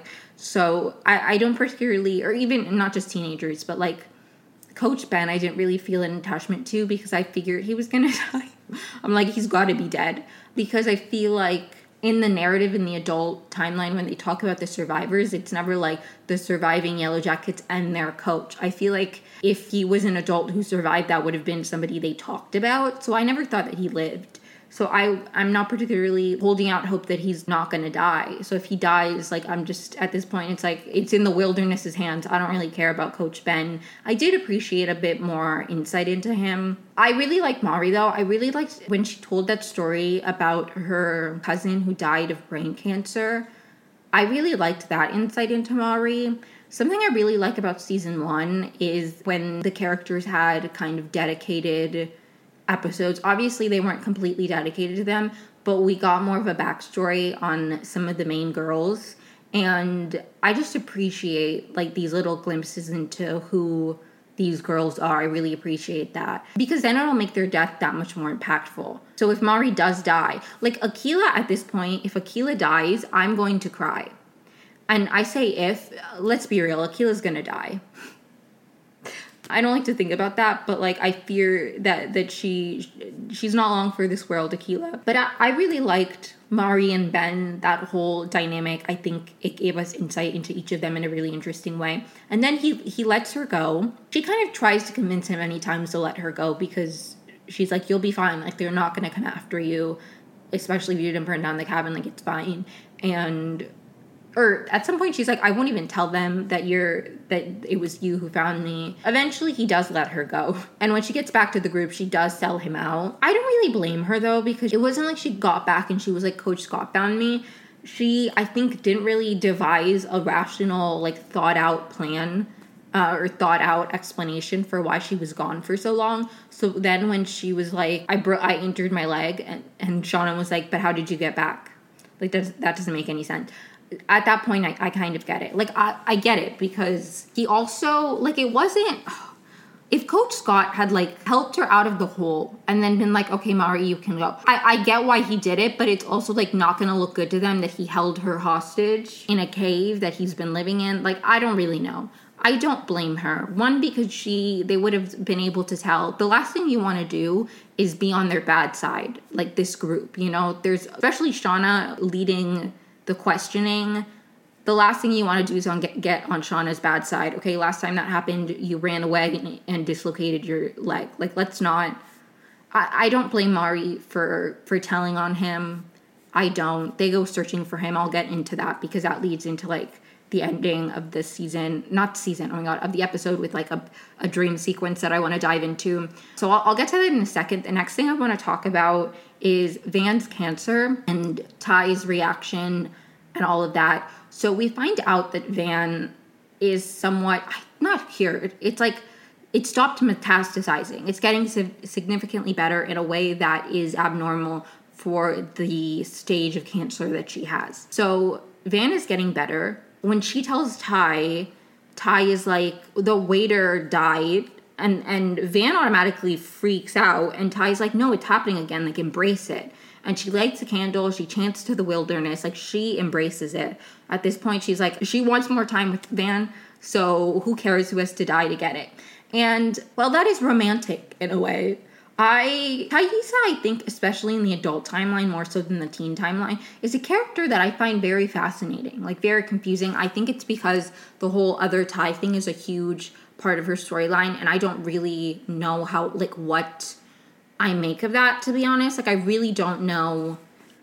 So I, I don't particularly, or even not just teenagers, but like Coach Ben, I didn't really feel an attachment to, because I figured he was going to die. I'm like, he's got to be dead, because I feel like in the narrative, in the adult timeline, when they talk about the survivors, it's never like the surviving Yellow Jackets and their coach. I feel like if he was an adult who survived, that would have been somebody they talked about. So I never thought that he lived. So I, I'm not particularly holding out hope that he's not going to die. So if he dies, like, I'm just, at this point, it's like, it's in the Wilderness's hands. I don't really care about Coach Ben. I did appreciate a bit more insight into him. I really like Mari, though. I really liked when she told that story about her cousin who died of brain cancer. I really liked that insight into Mari. Something I really like about season one is when the characters had kind of dedicated episodes. Obviously, they weren't completely dedicated to them, but we got more of a backstory on some of the main girls. And I just appreciate, like, these little glimpses into who these girls are. I really appreciate that. Because then it'll make their death that much more impactful. So if Mari does die, like, Akilah at this point, if Akilah dies, I'm going to cry. And I say if, let's be real, Akilah's gonna die. I don't like to think about that, but, like, I fear that that she she's not long for this world, Akilah. But I, I really liked Mari and Ben, that whole dynamic. I think it gave us insight into each of them in a really interesting way. And then he he lets her go. She kind of tries to convince him many times to let her go because she's like, you'll be fine. Like, they're not going to come after you, especially if you didn't burn down the cabin. Like, it's fine. And... Or at some point she's like, I won't even tell them that you're, that it was you who found me. Eventually he does let her go. And when she gets back to the group, she does sell him out. I don't really blame her though, because it wasn't like she got back and she was like, Coach Scott found me. She, I think, didn't really devise a rational, like, thought out plan uh, or thought out explanation for why she was gone for so long. So then when she was like, I bro- I injured my leg, and, and Shauna was like, but how did you get back? Like, that's, that doesn't make any sense. At that point, I, I kind of get it. Like, I, I get it, because he also, like, it wasn't... If Coach Scott had, like, helped her out of the hole and then been like, okay, Mari, you can go. I, I get why he did it, but it's also, like, not going to look good to them that he held her hostage in a cave that he's been living in. Like, I don't really know. I don't blame her. One, because she, they would have been able to tell. The last thing you want to do is be on their bad side, like this group, you know? There's, especially Shauna leading the questioning, the last thing you want to do is on get, get on Shauna's bad side. Okay, last time that happened, you ran away and, and dislocated your leg. Like, let's not... I, I don't blame Mari for, for telling on him. I don't. They go searching for him. I'll get into that, because that leads into, like, the ending of this season. Not season, oh my god, of the episode with, like, a, a dream sequence that I want to dive into. So I'll, I'll get to that in a second. The next thing I want to talk about is Van's cancer and Ty's reaction and all of that. So we find out that Van is somewhat, not cured. It's like, it stopped metastasizing. It's getting significantly better in a way that is abnormal for the stage of cancer that she has. So Van is getting better. When she tells Ty, Ty is like, the waiter died. And and Van automatically freaks out, and Ty's like, no, it's happening again, like, embrace it. And she lights a candle, she chants to the wilderness, like, she embraces it. At this point, she's like, she wants more time with Van, so who cares who has to die to get it? And, well, that is romantic in a way. I, Taissa, I think, especially in the adult timeline, more so than the teen timeline, is a character that I find very fascinating, like, very confusing. I think it's because the whole other Ty thing is a huge part of her storyline, and I don't really know how, like, what I make of that, to be honest. Like, I really don't know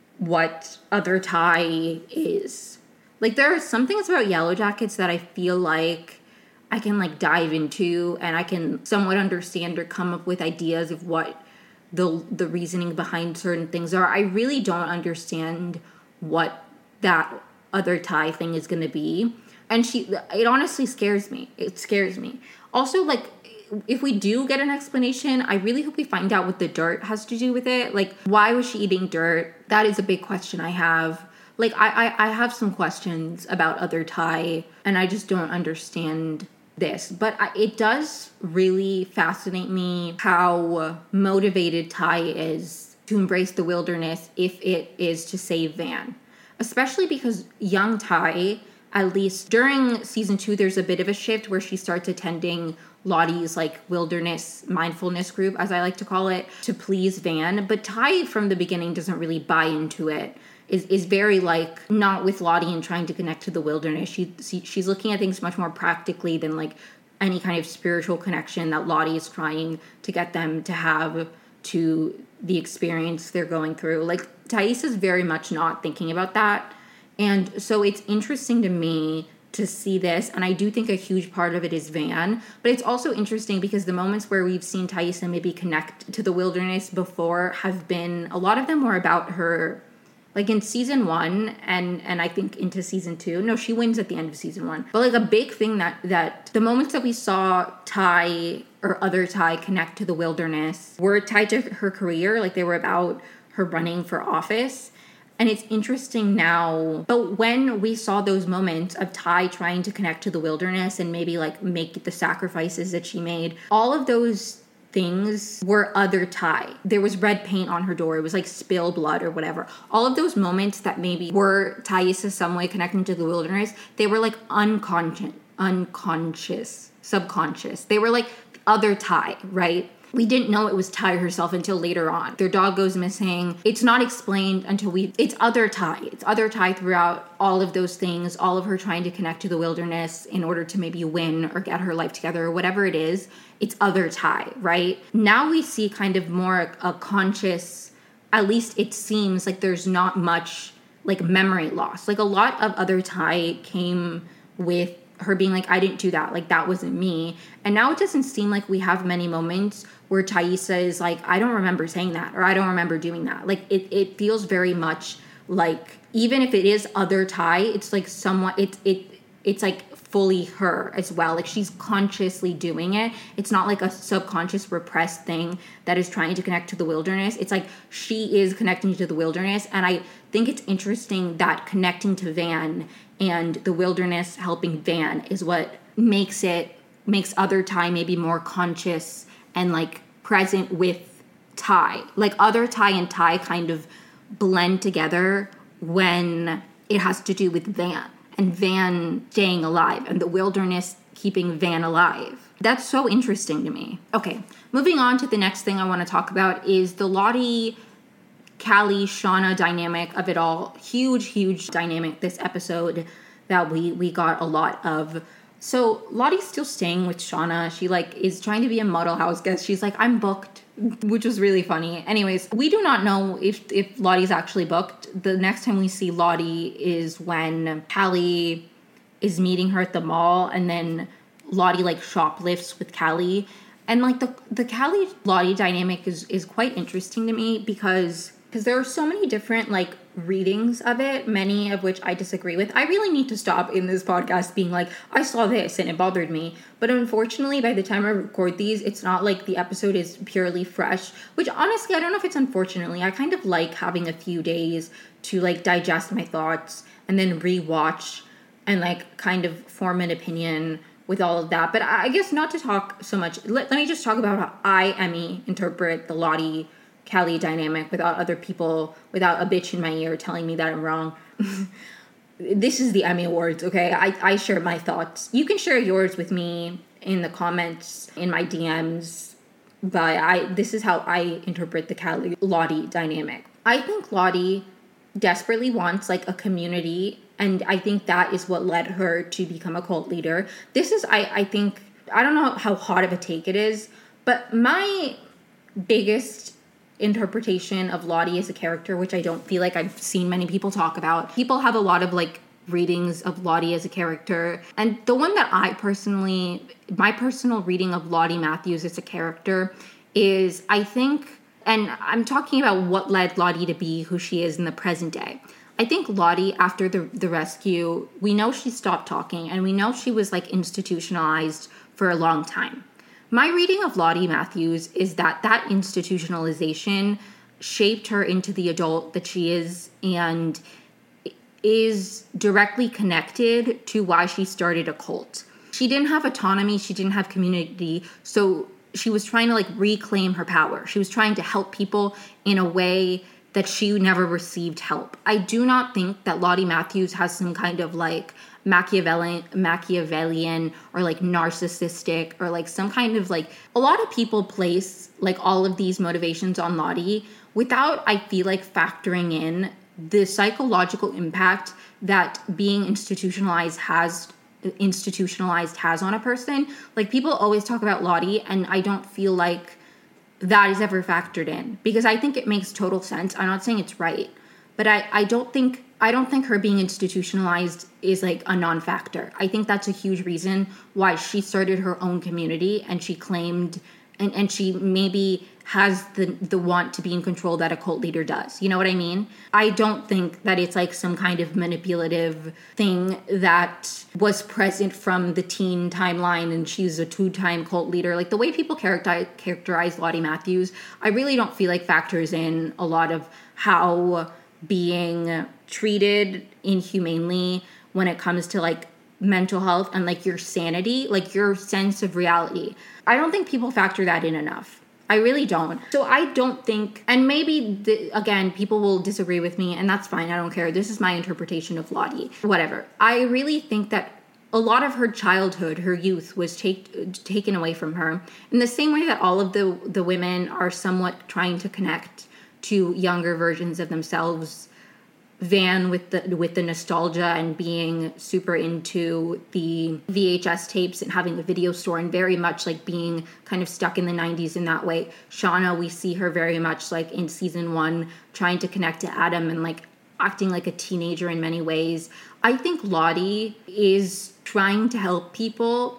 what other Ty is. Like, there are some things about Yellow Jackets that I feel like I can, like, dive into, and I can somewhat understand or come up with ideas of what the the reasoning behind certain things are. I really don't understand what that other Ty thing is going to be. And she, it honestly scares me. It scares me. Also, like, if we do get an explanation, I really hope we find out what the dirt has to do with it. Like, why was she eating dirt? That is a big question I have. Like, I, I, I have some questions about other Ty, and I just don't understand this. But I, it does really fascinate me how motivated Ty is to embrace the wilderness if it is to save Van. Especially because young Ty, at least during season two, there's a bit of a shift where she starts attending Lottie's, like, wilderness mindfulness group, as I like to call it, to please Van. But Ty, from the beginning, doesn't really buy into it. Is is very, like, not with Lottie and trying to connect to the wilderness. She, she she's looking at things much more practically than, like, any kind of spiritual connection that Lottie is trying to get them to have to the experience they're going through. Like, Thais is very much not thinking about that. And so it's interesting to me to see this, and I do think a huge part of it is Van, but it's also interesting because the moments where we've seen Taissa maybe connect to the wilderness before have been, a lot of them were about her, like in season one, and and I think into season two. No, she wins at the end of season one. But like a big thing that, that the moments that we saw Tai or other Tai connect to the wilderness were tied to her career, like they were about her running for office. And it's interesting now, but when we saw those moments of Tai trying to connect to the wilderness and maybe like make the sacrifices that she made, all of those things were other Tai. There was red paint on her door. It was like spill blood or whatever. All of those moments that maybe were Taissa some way connecting to the wilderness, they were like unconscious, unconscious, subconscious. They were like other Tai, right? We didn't know it was Tai herself until later on. Their dog goes missing. It's not explained until we... It's other Tai. It's other Tai throughout all of those things, all of her trying to connect to the wilderness in order to maybe win or get her life together or whatever it is. It's other Tai, right? Now we see kind of more a conscious... At least it seems like there's not much like memory loss. Like a lot of other Tai came with her being like, I didn't do that. Like, that wasn't me. And now it doesn't seem like we have many moments where Taissa is like, I don't remember saying that, or I don't remember doing that. Like, it, it feels very much like, even if it is other Tai, it's like somewhat, it's, it, it's like fully her as well. Like, she's consciously doing it. It's not like a subconscious repressed thing that is trying to connect to the wilderness. It's like she is connecting to the wilderness. And I think it's interesting that connecting to Van and the wilderness helping Van is what makes it, makes other Tai maybe more conscious and like present with Tai. Like other Tai and Tai kind of blend together when it has to do with Van and Van staying alive and the wilderness keeping Van alive. That's so interesting to me. Okay, moving on to the next thing I want to talk about is the Lottie, Callie, Shauna dynamic of it all. Huge, huge dynamic this episode that we we got a lot of. So Lottie's still staying with Shauna. She like is trying to be a model house guest. She's like, I'm booked, which was really funny. Anyways, we do not know if if Lottie's actually booked. The next time we see Lottie is when Callie is meeting her at the mall, and then Lottie like shoplifts with Callie. And like the the Callie Lottie dynamic is is quite interesting to me because because there are so many different like readings of it, many of which I disagree with. I really need to stop in this podcast being like, I saw this and it bothered me. But unfortunately, by the time I record these, it's not like the episode is purely fresh, which honestly, I don't know if it's unfortunately. I kind of like having a few days to like digest my thoughts and then rewatch and like kind of form an opinion with all of that. But I guess not to talk so much. Let, let me just talk about how I, Emmy, interpret the Lottie Callie dynamic without other people, without a bitch in my ear telling me that I'm wrong. This is the Emmy Awards, okay? I, I share my thoughts. You can share yours with me in the comments, in my D Ms, but I this is how I interpret the Callie Lottie dynamic. I think Lottie desperately wants like a community, and I think that is what led her to become a cult leader. This is, I, I think, I don't know how hot of a take it is, but my biggest interpretation of Lottie as a character, which I don't feel like I've seen many people talk about. People have a lot of like readings of Lottie as a character, and the one that I personally, my personal reading of Lottie Matthews as a character is, I think, and I'm talking about what led Lottie to be who she is in the present day. I think Lottie, after the the rescue, we know she stopped talking, and we know she was like institutionalized for a long time. My reading of Lottie Matthews is that that institutionalization shaped her into the adult that she is and is directly connected to why she started a cult. She didn't have autonomy. She didn't have community. So she was trying to like reclaim her power. She was trying to help people in a way that she never received help. I do not think that Lottie Matthews has some kind of like Machiavellian, Machiavellian or like narcissistic or like some kind of like, a lot of people place like all of these motivations on Lottie without, I feel like, factoring in the psychological impact that being institutionalized has institutionalized has on a person. Like, people always talk about Lottie, and I don't feel like that is ever factored in, because I think it makes total sense. I'm not saying it's right, but I, I don't think I don't think her being institutionalized is like a non-factor. I think that's a huge reason why she started her own community, and she claimed and, and she maybe has the the want to be in control that a cult leader does. You know what I mean? I don't think that it's like some kind of manipulative thing that was present from the teen timeline and she's a two-time cult leader. Like the way people characterize, characterize Lottie Matthews, I really don't feel like factors in a lot of how being treated inhumanely when it comes to like mental health and like your sanity, like your sense of reality. I don't think people factor that in enough. I really don't. So I don't think, and maybe, the, again, people will disagree with me, and that's fine. I don't care. This is my interpretation of Lottie. Whatever. I really think that a lot of her childhood, her youth, was take, taken away from her. In the same way that all of the, the women are somewhat trying to connect to younger versions of themselves, Van with the with the nostalgia and being super into the V H S tapes and having a video store and very much like being kind of stuck in the nineties in that way. Shauna, we see her very much like in season one trying to connect to Adam and like acting like a teenager in many ways. I think Lottie is trying to help people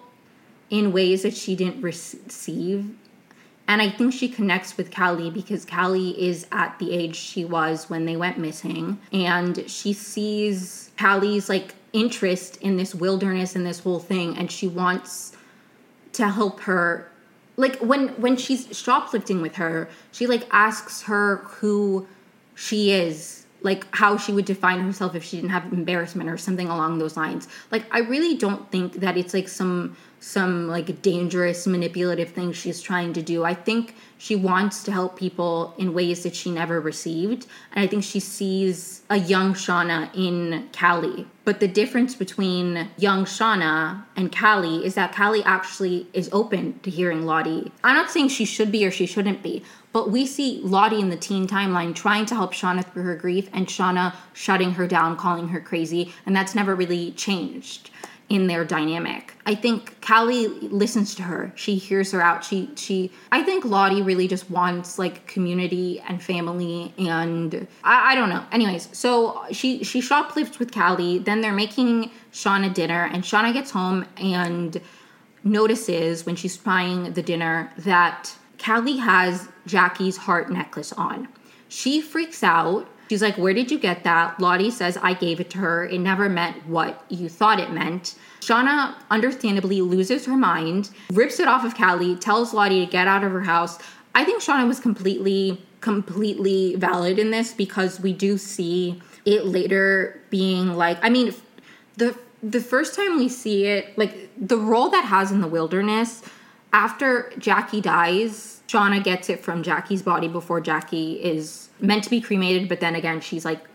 in ways that she didn't receive. And I think she connects with Callie because Callie is at the age she was when they went missing. And she sees Callie's like interest in this wilderness and this whole thing. And she wants to help her. Like when, when she's shoplifting with her, she like asks her who she is, like how she would define herself if she didn't have embarrassment or something along those lines. Like, I really don't think that it's like some some like dangerous manipulative thing she's trying to do. I think she wants to help people in ways that she never received. And I think she sees a young Shauna in Callie. But the difference between young Shauna and Callie is that Callie actually is open to hearing Lottie. I'm not saying she should be or she shouldn't be, but we see Lottie in the teen timeline trying to help Shauna through her grief and Shauna shutting her down, calling her crazy. And that's never really changed in their dynamic. I think Callie listens to her. She hears her out. She, she, I think Lottie really just wants like community and family and I, I don't know. Anyways, so she, she shoplifts with Callie. Then they're making Shauna dinner and Shauna gets home and notices when she's trying the dinner that Callie has Jackie's heart necklace on. She freaks out. She's like, where did you get that? Lottie says, I gave it to her. It never meant what you thought it meant. Shauna understandably loses her mind, rips it off of Callie, tells Lottie to get out of her house. I think Shauna was completely, completely valid in this because we do see it later being like, I mean, the the first time we see it, like the role that has in the wilderness, after Jackie dies, Shauna gets it from Jackie's body before Jackie is meant to be cremated, but then again, she's like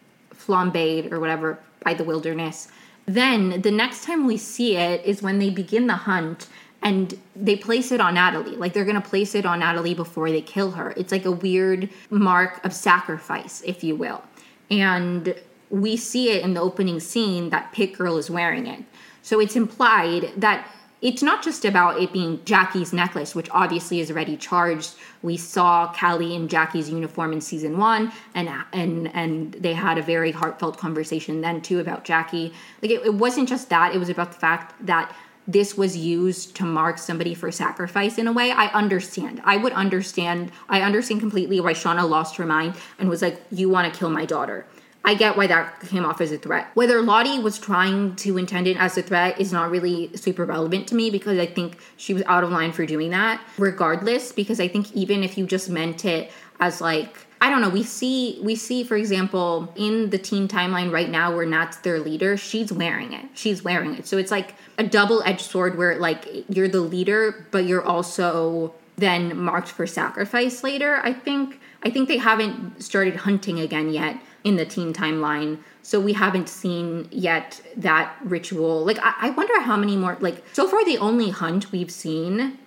flambéed or whatever by the wilderness. Then the next time we see it is when they begin the hunt and they place it on Natalie. Like they're going to place it on Natalie before they kill her. It's like a weird mark of sacrifice, if you will. And we see it in the opening scene that Pit Girl is wearing it. So it's implied that it's not just about it being Jackie's necklace, which obviously is already charged. We saw Callie in Jackie's uniform in season one, and and and they had a very heartfelt conversation then too about Jackie. Like it, it wasn't just that; it was about the fact that this was used to mark somebody for sacrifice in a way. I understand. I would understand. I understand completely why Shauna lost her mind and was like, "You want to kill my daughter." I get why that came off as a threat. Whether Lottie was trying to intend it as a threat is not really super relevant to me because I think she was out of line for doing that regardless, because I think even if you just meant it as like, I don't know, we see, we see, for example, in the teen timeline right now where Nat's their leader, she's wearing it. She's wearing it. So it's like a double-edged sword where like you're the leader, but you're also then marked for sacrifice later, I think. I think they haven't started hunting again yet in the teen timeline. So we haven't seen yet that ritual. Like, I, I wonder how many more, like, so far the only hunt we've seen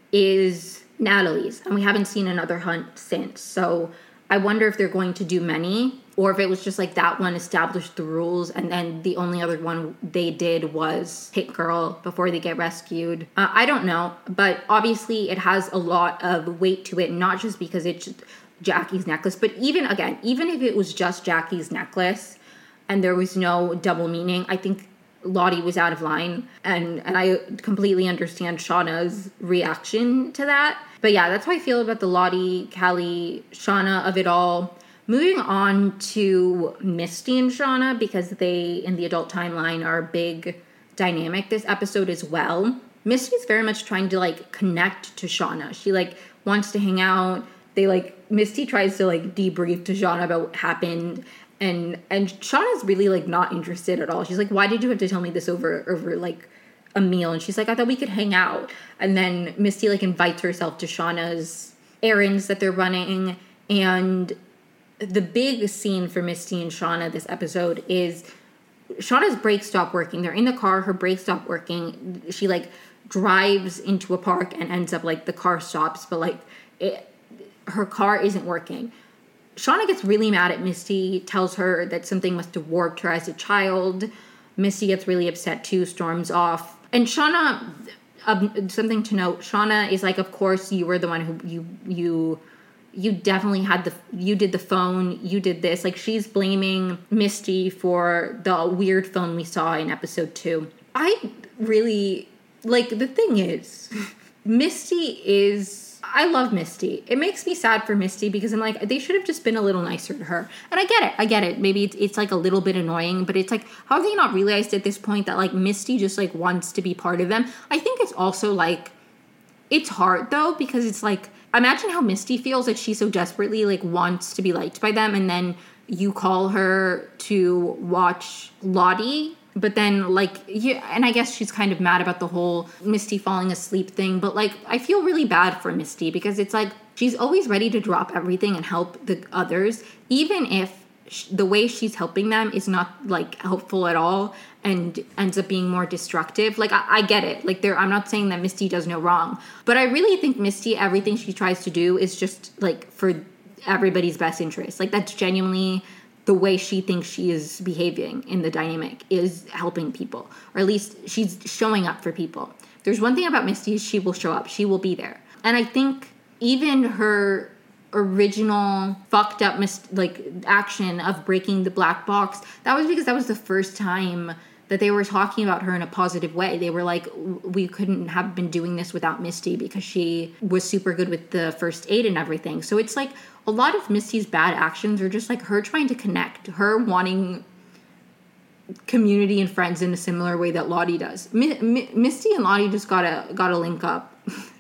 is Natalie's. And we haven't seen another hunt since. So I wonder if they're going to do many or if it was just like that one established the rules and then the only other one they did was Hit Girl before they get rescued. Uh, I don't know, but obviously it has a lot of weight to it, not just because it's Jackie's necklace, but even, again, even if it was just Jackie's necklace and there was no double meaning, I think Lottie was out of line, and, and I completely understand Shauna's reaction to that. But yeah, that's how I feel about the Lottie, Callie, Shauna of it all. Moving on to Misty and Shauna, because they, in the adult timeline, are a big dynamic this episode as well. Misty's very much trying to, like, connect to Shauna. She, like, wants to hang out. They, like, Misty tries to, like, debrief to Shauna about what happened. And and Shauna's really, like, not interested at all. She's like, why did you have to tell me this over, over like, a meal? And she's like, I thought we could hang out. And then Misty, like, invites herself to Shauna's errands that they're running. And the big scene for Misty and Shauna this episode is Shauna's brakes stop working. They're in the car. Her brakes stop working. She, like, drives into a park and ends up, like, the car stops. But, like, it, her car isn't working. Shauna gets really mad at Misty, tells her that something must have warped her as a child. Misty gets really upset too, storms off. And Shauna, um, something to note, Shauna is like, of course you were the one who, you, you, you definitely had the, you did the phone, you did this. Like, she's blaming Misty for the weird phone we saw in episode two. I really, like, the thing is, Misty is... I love Misty. It makes me sad for Misty because I'm like, they should have just been a little nicer to her. And I get it. I get it. Maybe it's, it's like a little bit annoying, but it's like, how have they not realized at this point that like Misty just like wants to be part of them? I think it's also like, it's hard though, because it's like, imagine how Misty feels that she so desperately like wants to be liked by them. And then you call her to watch Lottie. But then, like, yeah, and I guess she's kind of mad about the whole Misty falling asleep thing. But, like, I feel really bad for Misty because it's like she's always ready to drop everything and help the others, even if sh- the way she's helping them is not, like, helpful at all and ends up being more destructive. Like, I, I get it. Like, there, I'm not saying that Misty does no wrong. But I really think Misty, everything she tries to do is just, like, for everybody's best interest. Like, that's genuinely... the way she thinks she is behaving in the dynamic is helping people, or at least she's showing up for people. There's one thing about Misty is she will show up. She will be there. And I think even her original fucked up mis- like action of breaking the black box, that was because that was the first time that they were talking about her in a positive way. They were like, we couldn't have been doing this without Misty because she was super good with the first aid and everything. So it's like a lot of Misty's bad actions are just like her trying to connect, her wanting community and friends in a similar way that Lottie does. Mi- Mi- Misty and Lottie just gotta gotta link up.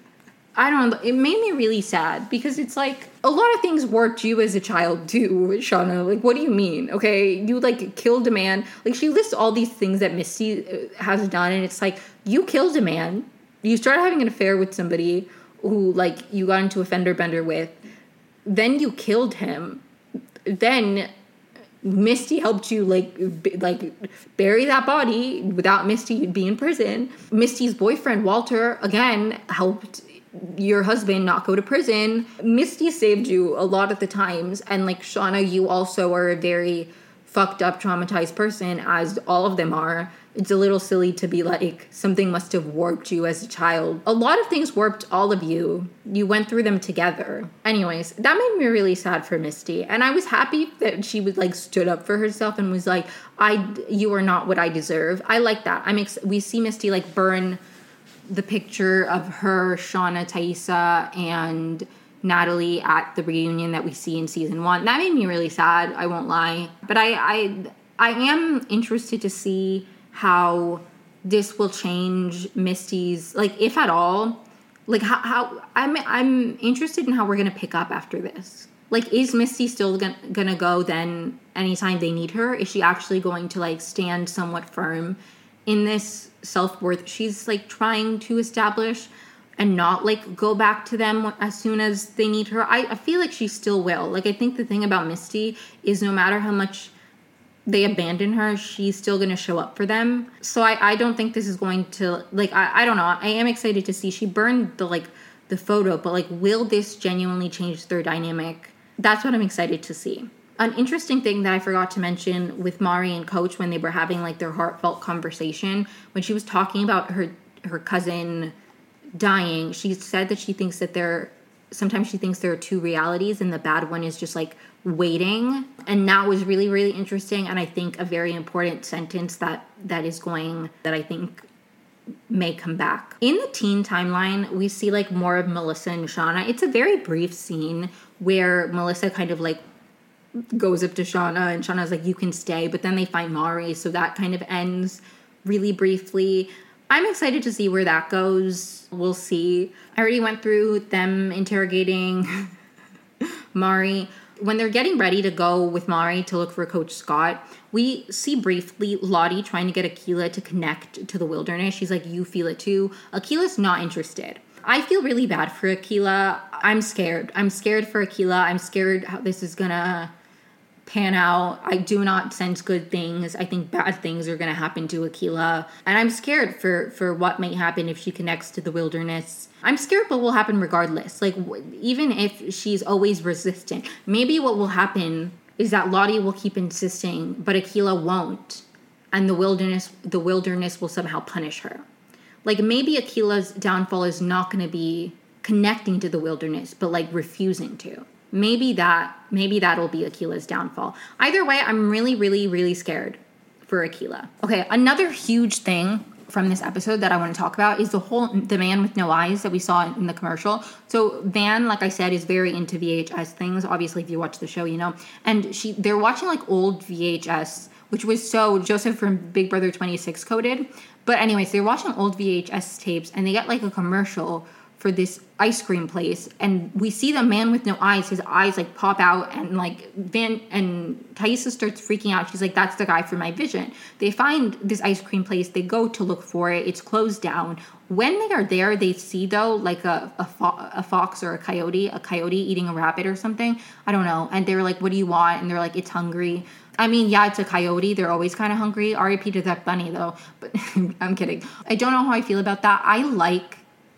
I don't know. It made me really sad because it's like a lot of things warped you as a child too, Shauna. Like, what do you mean? Okay, you like killed a man. Like, she lists all these things that Misty has done, and it's like, you killed a man. You started having an affair with somebody who like you got into a fender bender with. Then you killed him. Then Misty helped you like b- like bury that body. Without Misty, you'd be in prison. Misty's boyfriend Walter again helped your husband not go to prison. Misty saved you a lot of the times, and like Shauna, you also are a very fucked up, traumatized person, as all of them are. It's a little silly to be like, something must have warped you as a child. A lot of things warped all of you. You went through them together. Anyways, that made me really sad for Misty. And I was happy that she was like stood up for herself and was like, I, you are not what I deserve. I like that. I'm ex- we see Misty like burn the picture of her, Shauna, Taissa, and Natalie at the reunion that we see in season one. That made me really sad, I won't lie. But I I, I am interested to see how this will change Misty's, like, if at all. Like, how, how I'm I'm interested in how we're going to pick up after this. Like, is Misty still gonna, gonna go then anytime they need her? Is she actually going to, like, stand somewhat firm in this self-worth she's like trying to establish and not like go back to them as soon as they need her? I, I feel like she still will. Like, I think the thing about Misty is no matter how much they abandon her, she's still going to show up for them. So I, I don't think this is going to like, I, I don't know. I am excited to see. She burned the like the photo, but like, will this genuinely change their dynamic? That's what I'm excited to see. An interesting thing that I forgot to mention with Mari and Coach when they were having like their heartfelt conversation, when she was talking about her her cousin dying, she said that she thinks that there sometimes she thinks there are two realities and the bad one is just like waiting. And that was really, really interesting, and I think a very important sentence that that is going that I think may come back. In the teen timeline, we see like more of Melissa and Shauna. It's a very brief scene where Melissa kind of like goes up to Shauna and Shauna's like, you can stay, but then they find Mari, so that kind of ends really briefly. I'm excited to see where that goes. We'll see. I already went through them interrogating Mari. When they're getting ready to go with Mari to look for Coach Scott, we see briefly Lottie trying to get Akilah to connect to the wilderness. She's like, you feel it too. Akilah's not interested. I feel really bad for Akilah. I'm scared. I'm scared for Akilah. I'm scared how this is gonna pan out. I do not sense good things. I think bad things are going to happen to Akilah. And I'm scared for, for what may happen if she connects to the wilderness. I'm scared what will happen regardless. Like, w- even if she's always resistant, maybe what will happen is that Lottie will keep insisting, but Akilah won't. And the wilderness, the wilderness will somehow punish her. Like, maybe Akilah's downfall is not going to be connecting to the wilderness, but like refusing to. Maybe that, maybe that'll be Akilah's downfall. Either way, I'm really, really, really scared for Akilah. Okay, another huge thing from this episode that I want to talk about is the whole, the man with no eyes that we saw in the commercial. So Van, like I said, is very into V H S things. Obviously, if you watch the show, you know. And she, they're watching like old V H S, which was so Joseph from Big Brother twenty-six coded. But anyways, they're watching old V H S tapes and they get like a commercial for this ice cream place, and we see the man with no eyes, his eyes like pop out, and like Van and Taissa starts freaking out. She's like, that's the guy for my vision. They find this ice cream place, they go to look for it, it's closed down. When they are there, they see though like a, a, fo- a fox or a coyote, a coyote eating a rabbit or something, I don't know, and they're like, what do you want? And they're like, it's hungry. I mean, yeah, it's a coyote. They're always kind of hungry. R I P to that bunny though, but I'm kidding. I don't know how I feel about that. I like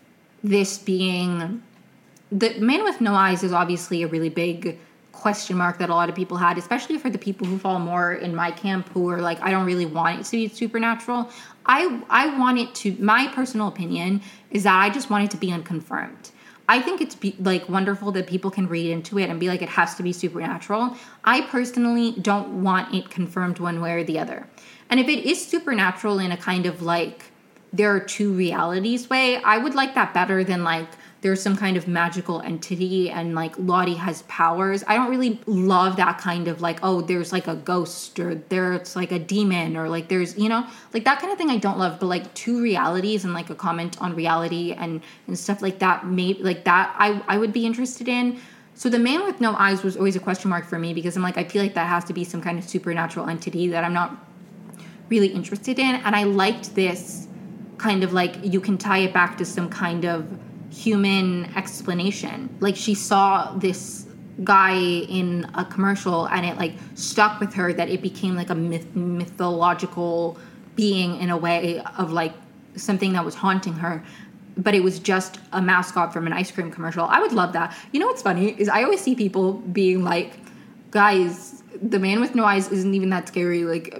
this being, the man with no eyes is obviously a really big question mark that a lot of people had, especially for the people who fall more in my camp who are like, I don't really want it to be supernatural. I I want it to, my personal opinion is that I just want it to be unconfirmed. I think it's be, like wonderful that people can read into it and be like, it has to be supernatural. I personally don't want it confirmed one way or the other. And if it is supernatural in a kind of like, there are two realities way, I would like that better than like there's some kind of magical entity and like Lottie has powers. I don't really love that kind of like, oh, there's like a ghost or there's like a demon or like there's, you know, like that kind of thing I don't love. But like two realities and like a comment on reality and, and stuff like that, maybe like that I, I would be interested in. So the man with no eyes was always a question mark for me because I'm like, I feel like that has to be some kind of supernatural entity that I'm not really interested in. And I liked this kind of like, you can tie it back to some kind of human explanation. Like she saw this guy in a commercial and it like stuck with her that it became like a myth- mythological being in a way of like something that was haunting her, but it was just a mascot from an ice cream commercial. I would love that. You know what's funny is I always see people being like, guys, the man with no eyes isn't even that scary. Like,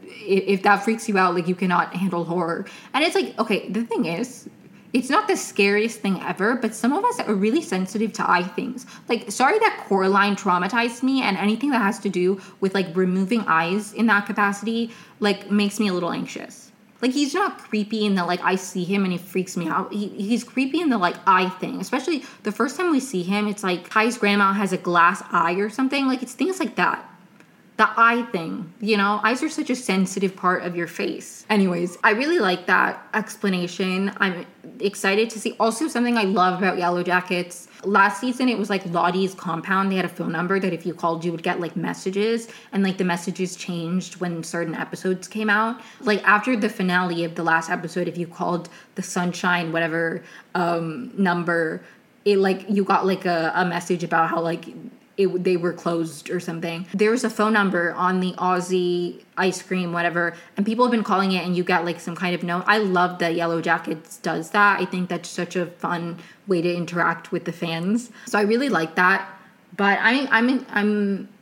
if that freaks you out, like, you cannot handle horror. And it's like, okay, the thing is, it's not the scariest thing ever, but some of us are really sensitive to eye things. Like, sorry that Coraline traumatized me, and anything that has to do with, like, removing eyes in that capacity, like, makes me a little anxious. Like, he's not creepy in the, like, I see him and he freaks me out. He, he's creepy in the, like, eye thing. Especially the first time we see him, it's like Kai's grandma has a glass eye or something. Like, it's things like that. The eye thing, you know? Eyes are such a sensitive part of your face. Anyways, I really like that explanation. I'm excited to see. Also, something I love about Yellow Jackets. Last season, it was like Lottie's compound. They had a phone number that if you called, you would get like messages. And like the messages changed when certain episodes came out. Like after the finale of the last episode, if you called the Sunshine, whatever um, number, it like you got like a, a message about how like It, they were closed or something. There's a phone number on the Aussie ice cream, whatever, and people have been calling it and you get like some kind of note. I love that Yellow Jackets does that. I think that's such a fun way to interact with the fans. So I really like that. But I, I'm I'm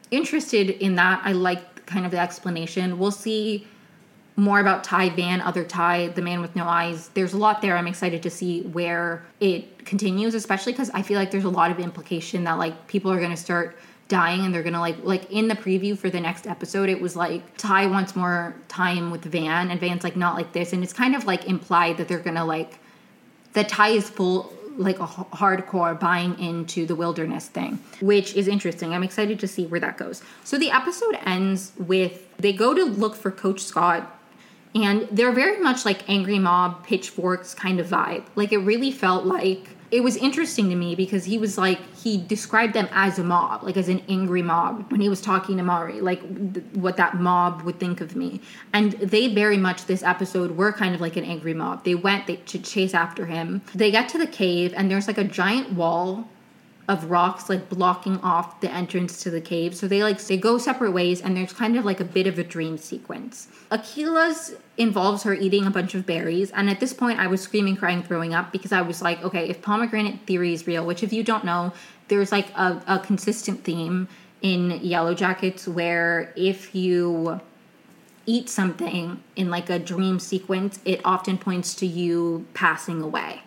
interested in that. I like kind of the explanation. We'll see more about Ty, Van, other Ty, the man with no eyes. There's a lot there. I'm excited to see where it continues, especially because I feel like there's a lot of implication that like people are going to start dying and they're going to like, like in the preview for the next episode, it was like Ty wants more time with Van and Van's like, not like this. And it's kind of like implied that they're going to like, that Ty is full, like a h- hardcore buying into the wilderness thing, which is interesting. I'm excited to see where that goes. So the episode ends with, they go to look for Coach Scott. And they're very much like Angry Mob, Pitchforks kind of vibe. Like, it really felt like, it was interesting to me because he was like, he described them as a mob, like as an angry mob when he was talking to Mari, like th- what that mob would think of me. And they very much, this episode, were kind of like an angry mob. They went they, to chase after him. They get to the cave and there's like a giant wall of rocks like blocking off the entrance to the cave. So they like they go separate ways and there's kind of like a bit of a dream sequence. Akila's involves her eating a bunch of berries, and at this point I was screaming, crying, throwing up because I was like, okay, if pomegranate theory is real, which if you don't know, there's like a, a consistent theme in Yellow Jackets where if you eat something in like a dream sequence, it often points to you passing away.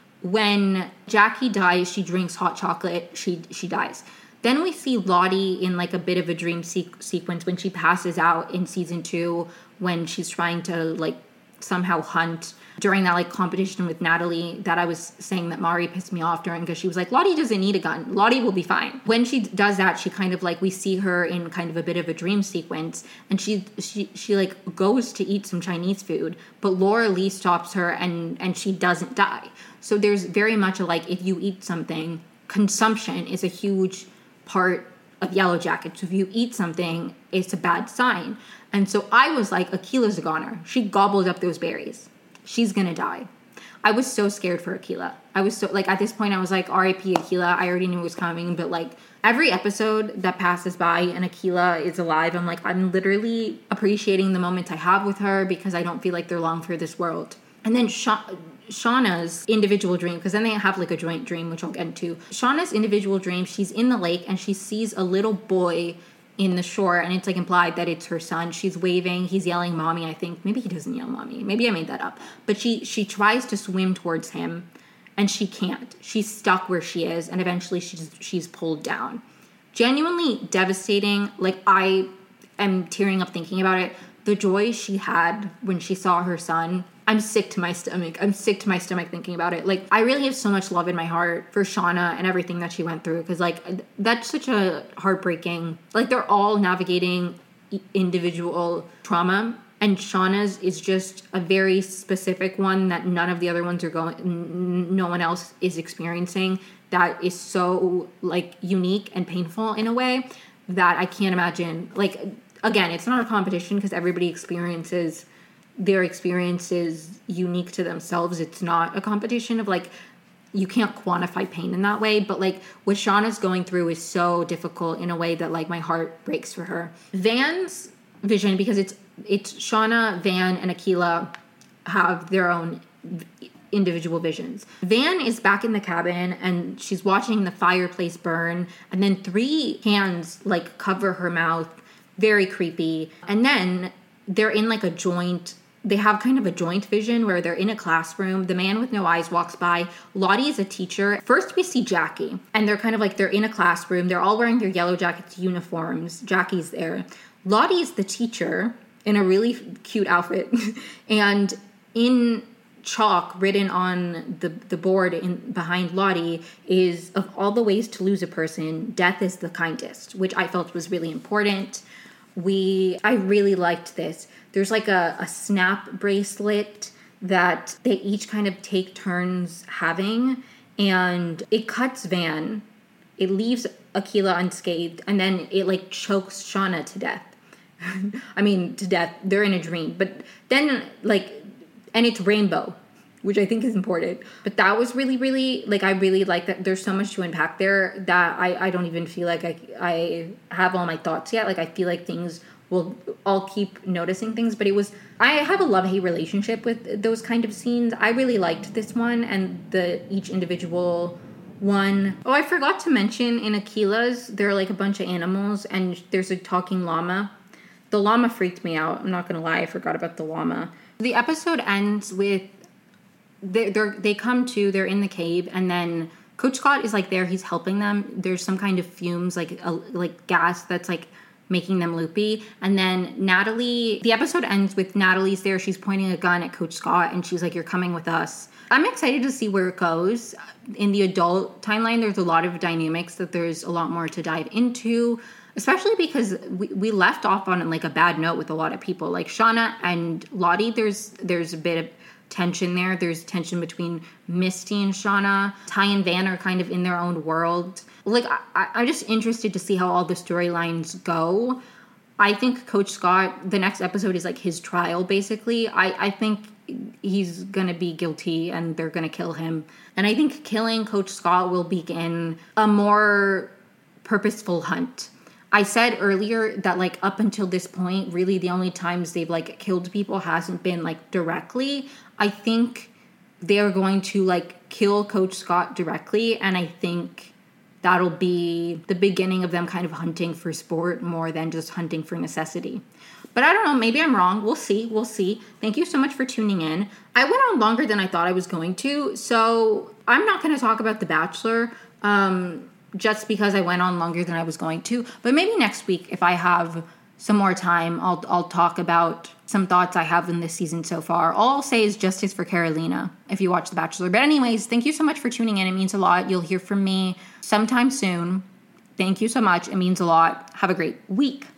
When Jackie dies, she drinks hot chocolate, she she dies. Then we see Lottie in like a bit of a dream se- sequence when she passes out in season two, when she's trying to like somehow hunt during that like competition with Natalie that I was saying that Mari pissed me off during, because she was like, Lottie doesn't need a gun. Lottie will be fine. When she does that, she kind of like, we see her in kind of a bit of a dream sequence, and she she she like goes to eat some Chinese food, but Laura Lee stops her and and she doesn't die. So there's very much a like, if you eat something, consumption is a huge part of Yellow Jackets. If you eat something, it's a bad sign. And so I was like, Akila's a goner. She gobbled up those berries. She's gonna die. I was so scared for Akila. I was so, like, at this point I was like, R I P Akila. I already knew it was coming, but like every episode that passes by and Akila is alive, I'm like, I'm literally appreciating the moments I have with her because I don't feel like they're long for this world. And then Sha- Shauna's individual dream, because then they have like a joint dream, which I'll get into. Shauna's individual dream, she's in the lake and she sees a little boy in the shore, and it's like implied that it's her son. She's waving, he's yelling mommy, I think. Maybe he doesn't yell mommy, maybe I made that up. But she she tries to swim towards him and she can't. She's stuck where she is, and eventually she's she's pulled down. Genuinely devastating. Like, I am tearing up thinking about it. The joy she had when she saw her son, I'm sick to my stomach. I'm sick to my stomach thinking about it. Like, I really have so much love in my heart for Shauna and everything that she went through. Because, like, that's such a heartbreaking... Like, they're all navigating individual trauma. And Shauna's is just a very specific one that none of the other ones are going... No one else is experiencing. That is so, like, unique and painful in a way that I can't imagine. Like, again, it's not a competition because everybody experiences... their experience is unique to themselves. It's not a competition of like, you can't quantify pain in that way, but like what Shauna's going through is so difficult in a way that like my heart breaks for her. Van's vision, because it's it's Shauna, Van, and Akila have their own individual visions. Van is back in the cabin and she's watching the fireplace burn, and then three hands like cover her mouth, very creepy. And then they're in like a joint They have kind of a joint vision where they're in a classroom. The man with no eyes walks by. Lottie is a teacher. First we see Jackie, and they're kind of like, they're in a classroom. They're all wearing their Yellow Jackets uniforms. Jackie's there. Lottie is the teacher in a really cute outfit. And in chalk written on the, the board in behind Lottie is, of all the ways to lose a person, death is the kindest, which I felt was really important. We, I really liked this. There's like a, a snap bracelet that they each kind of take turns having, and it cuts Van. It leaves Akila unscathed, and then it like chokes Shauna to death. I mean, to death. They're in a dream. But then, like, and it's rainbow, which I think is important. But that was really, really, like, I really like that. There's so much to unpack there that I, I don't even feel like I, I have all my thoughts yet. Like, I feel like things will, I'll keep noticing things. But it was, I have a love-hate relationship with those kind of scenes. I really liked this one, and the each individual one. Oh, I forgot to mention in Aquila's, there are like a bunch of animals and there's a talking llama. The llama freaked me out. I'm not going to lie. I forgot about the llama. The episode ends with they they they come to, they're in the cave, and then Coach Scott is like there. He's helping them. There's some kind of fumes, like a, like gas that's like making them loopy. And then Natalie, the episode ends with Natalie's there. She's pointing a gun at Coach Scott and she's like, you're coming with us. I'm excited to see where it goes. In the adult timeline, there's a lot of dynamics that there's a lot more to dive into, especially because we, we left off on like a bad note with a lot of people. Like Shauna and Lottie, there's there's a bit of tension there. There's tension between Misty and Shauna. Ty and Van are kind of in their own world. Like, I, I'm just interested to see how all the storylines go. I think Coach Scott, the next episode is like his trial, basically. I, I think he's going to be guilty and they're going to kill him. And I think killing Coach Scott will begin a more purposeful hunt. I said earlier that, like, up until this point, really the only times they've, like, killed people hasn't been, like, directly. I think they're going to, like, kill Coach Scott directly, and I think that'll be the beginning of them kind of hunting for sport more than just hunting for necessity. But I don't know, maybe I'm wrong. We'll see, we'll see. Thank you so much for tuning in. I went on longer than I thought I was going to, so I'm not going to talk about The Bachelor, um... just because I went on longer than I was going to. But maybe next week, if I have some more time, I'll I'll talk about some thoughts I have in this season so far. All I'll say is justice for Carolina if you watch The Bachelor. But anyways, thank you so much for tuning in. It means a lot. You'll hear from me sometime soon. Thank you so much. It means a lot. Have a great week.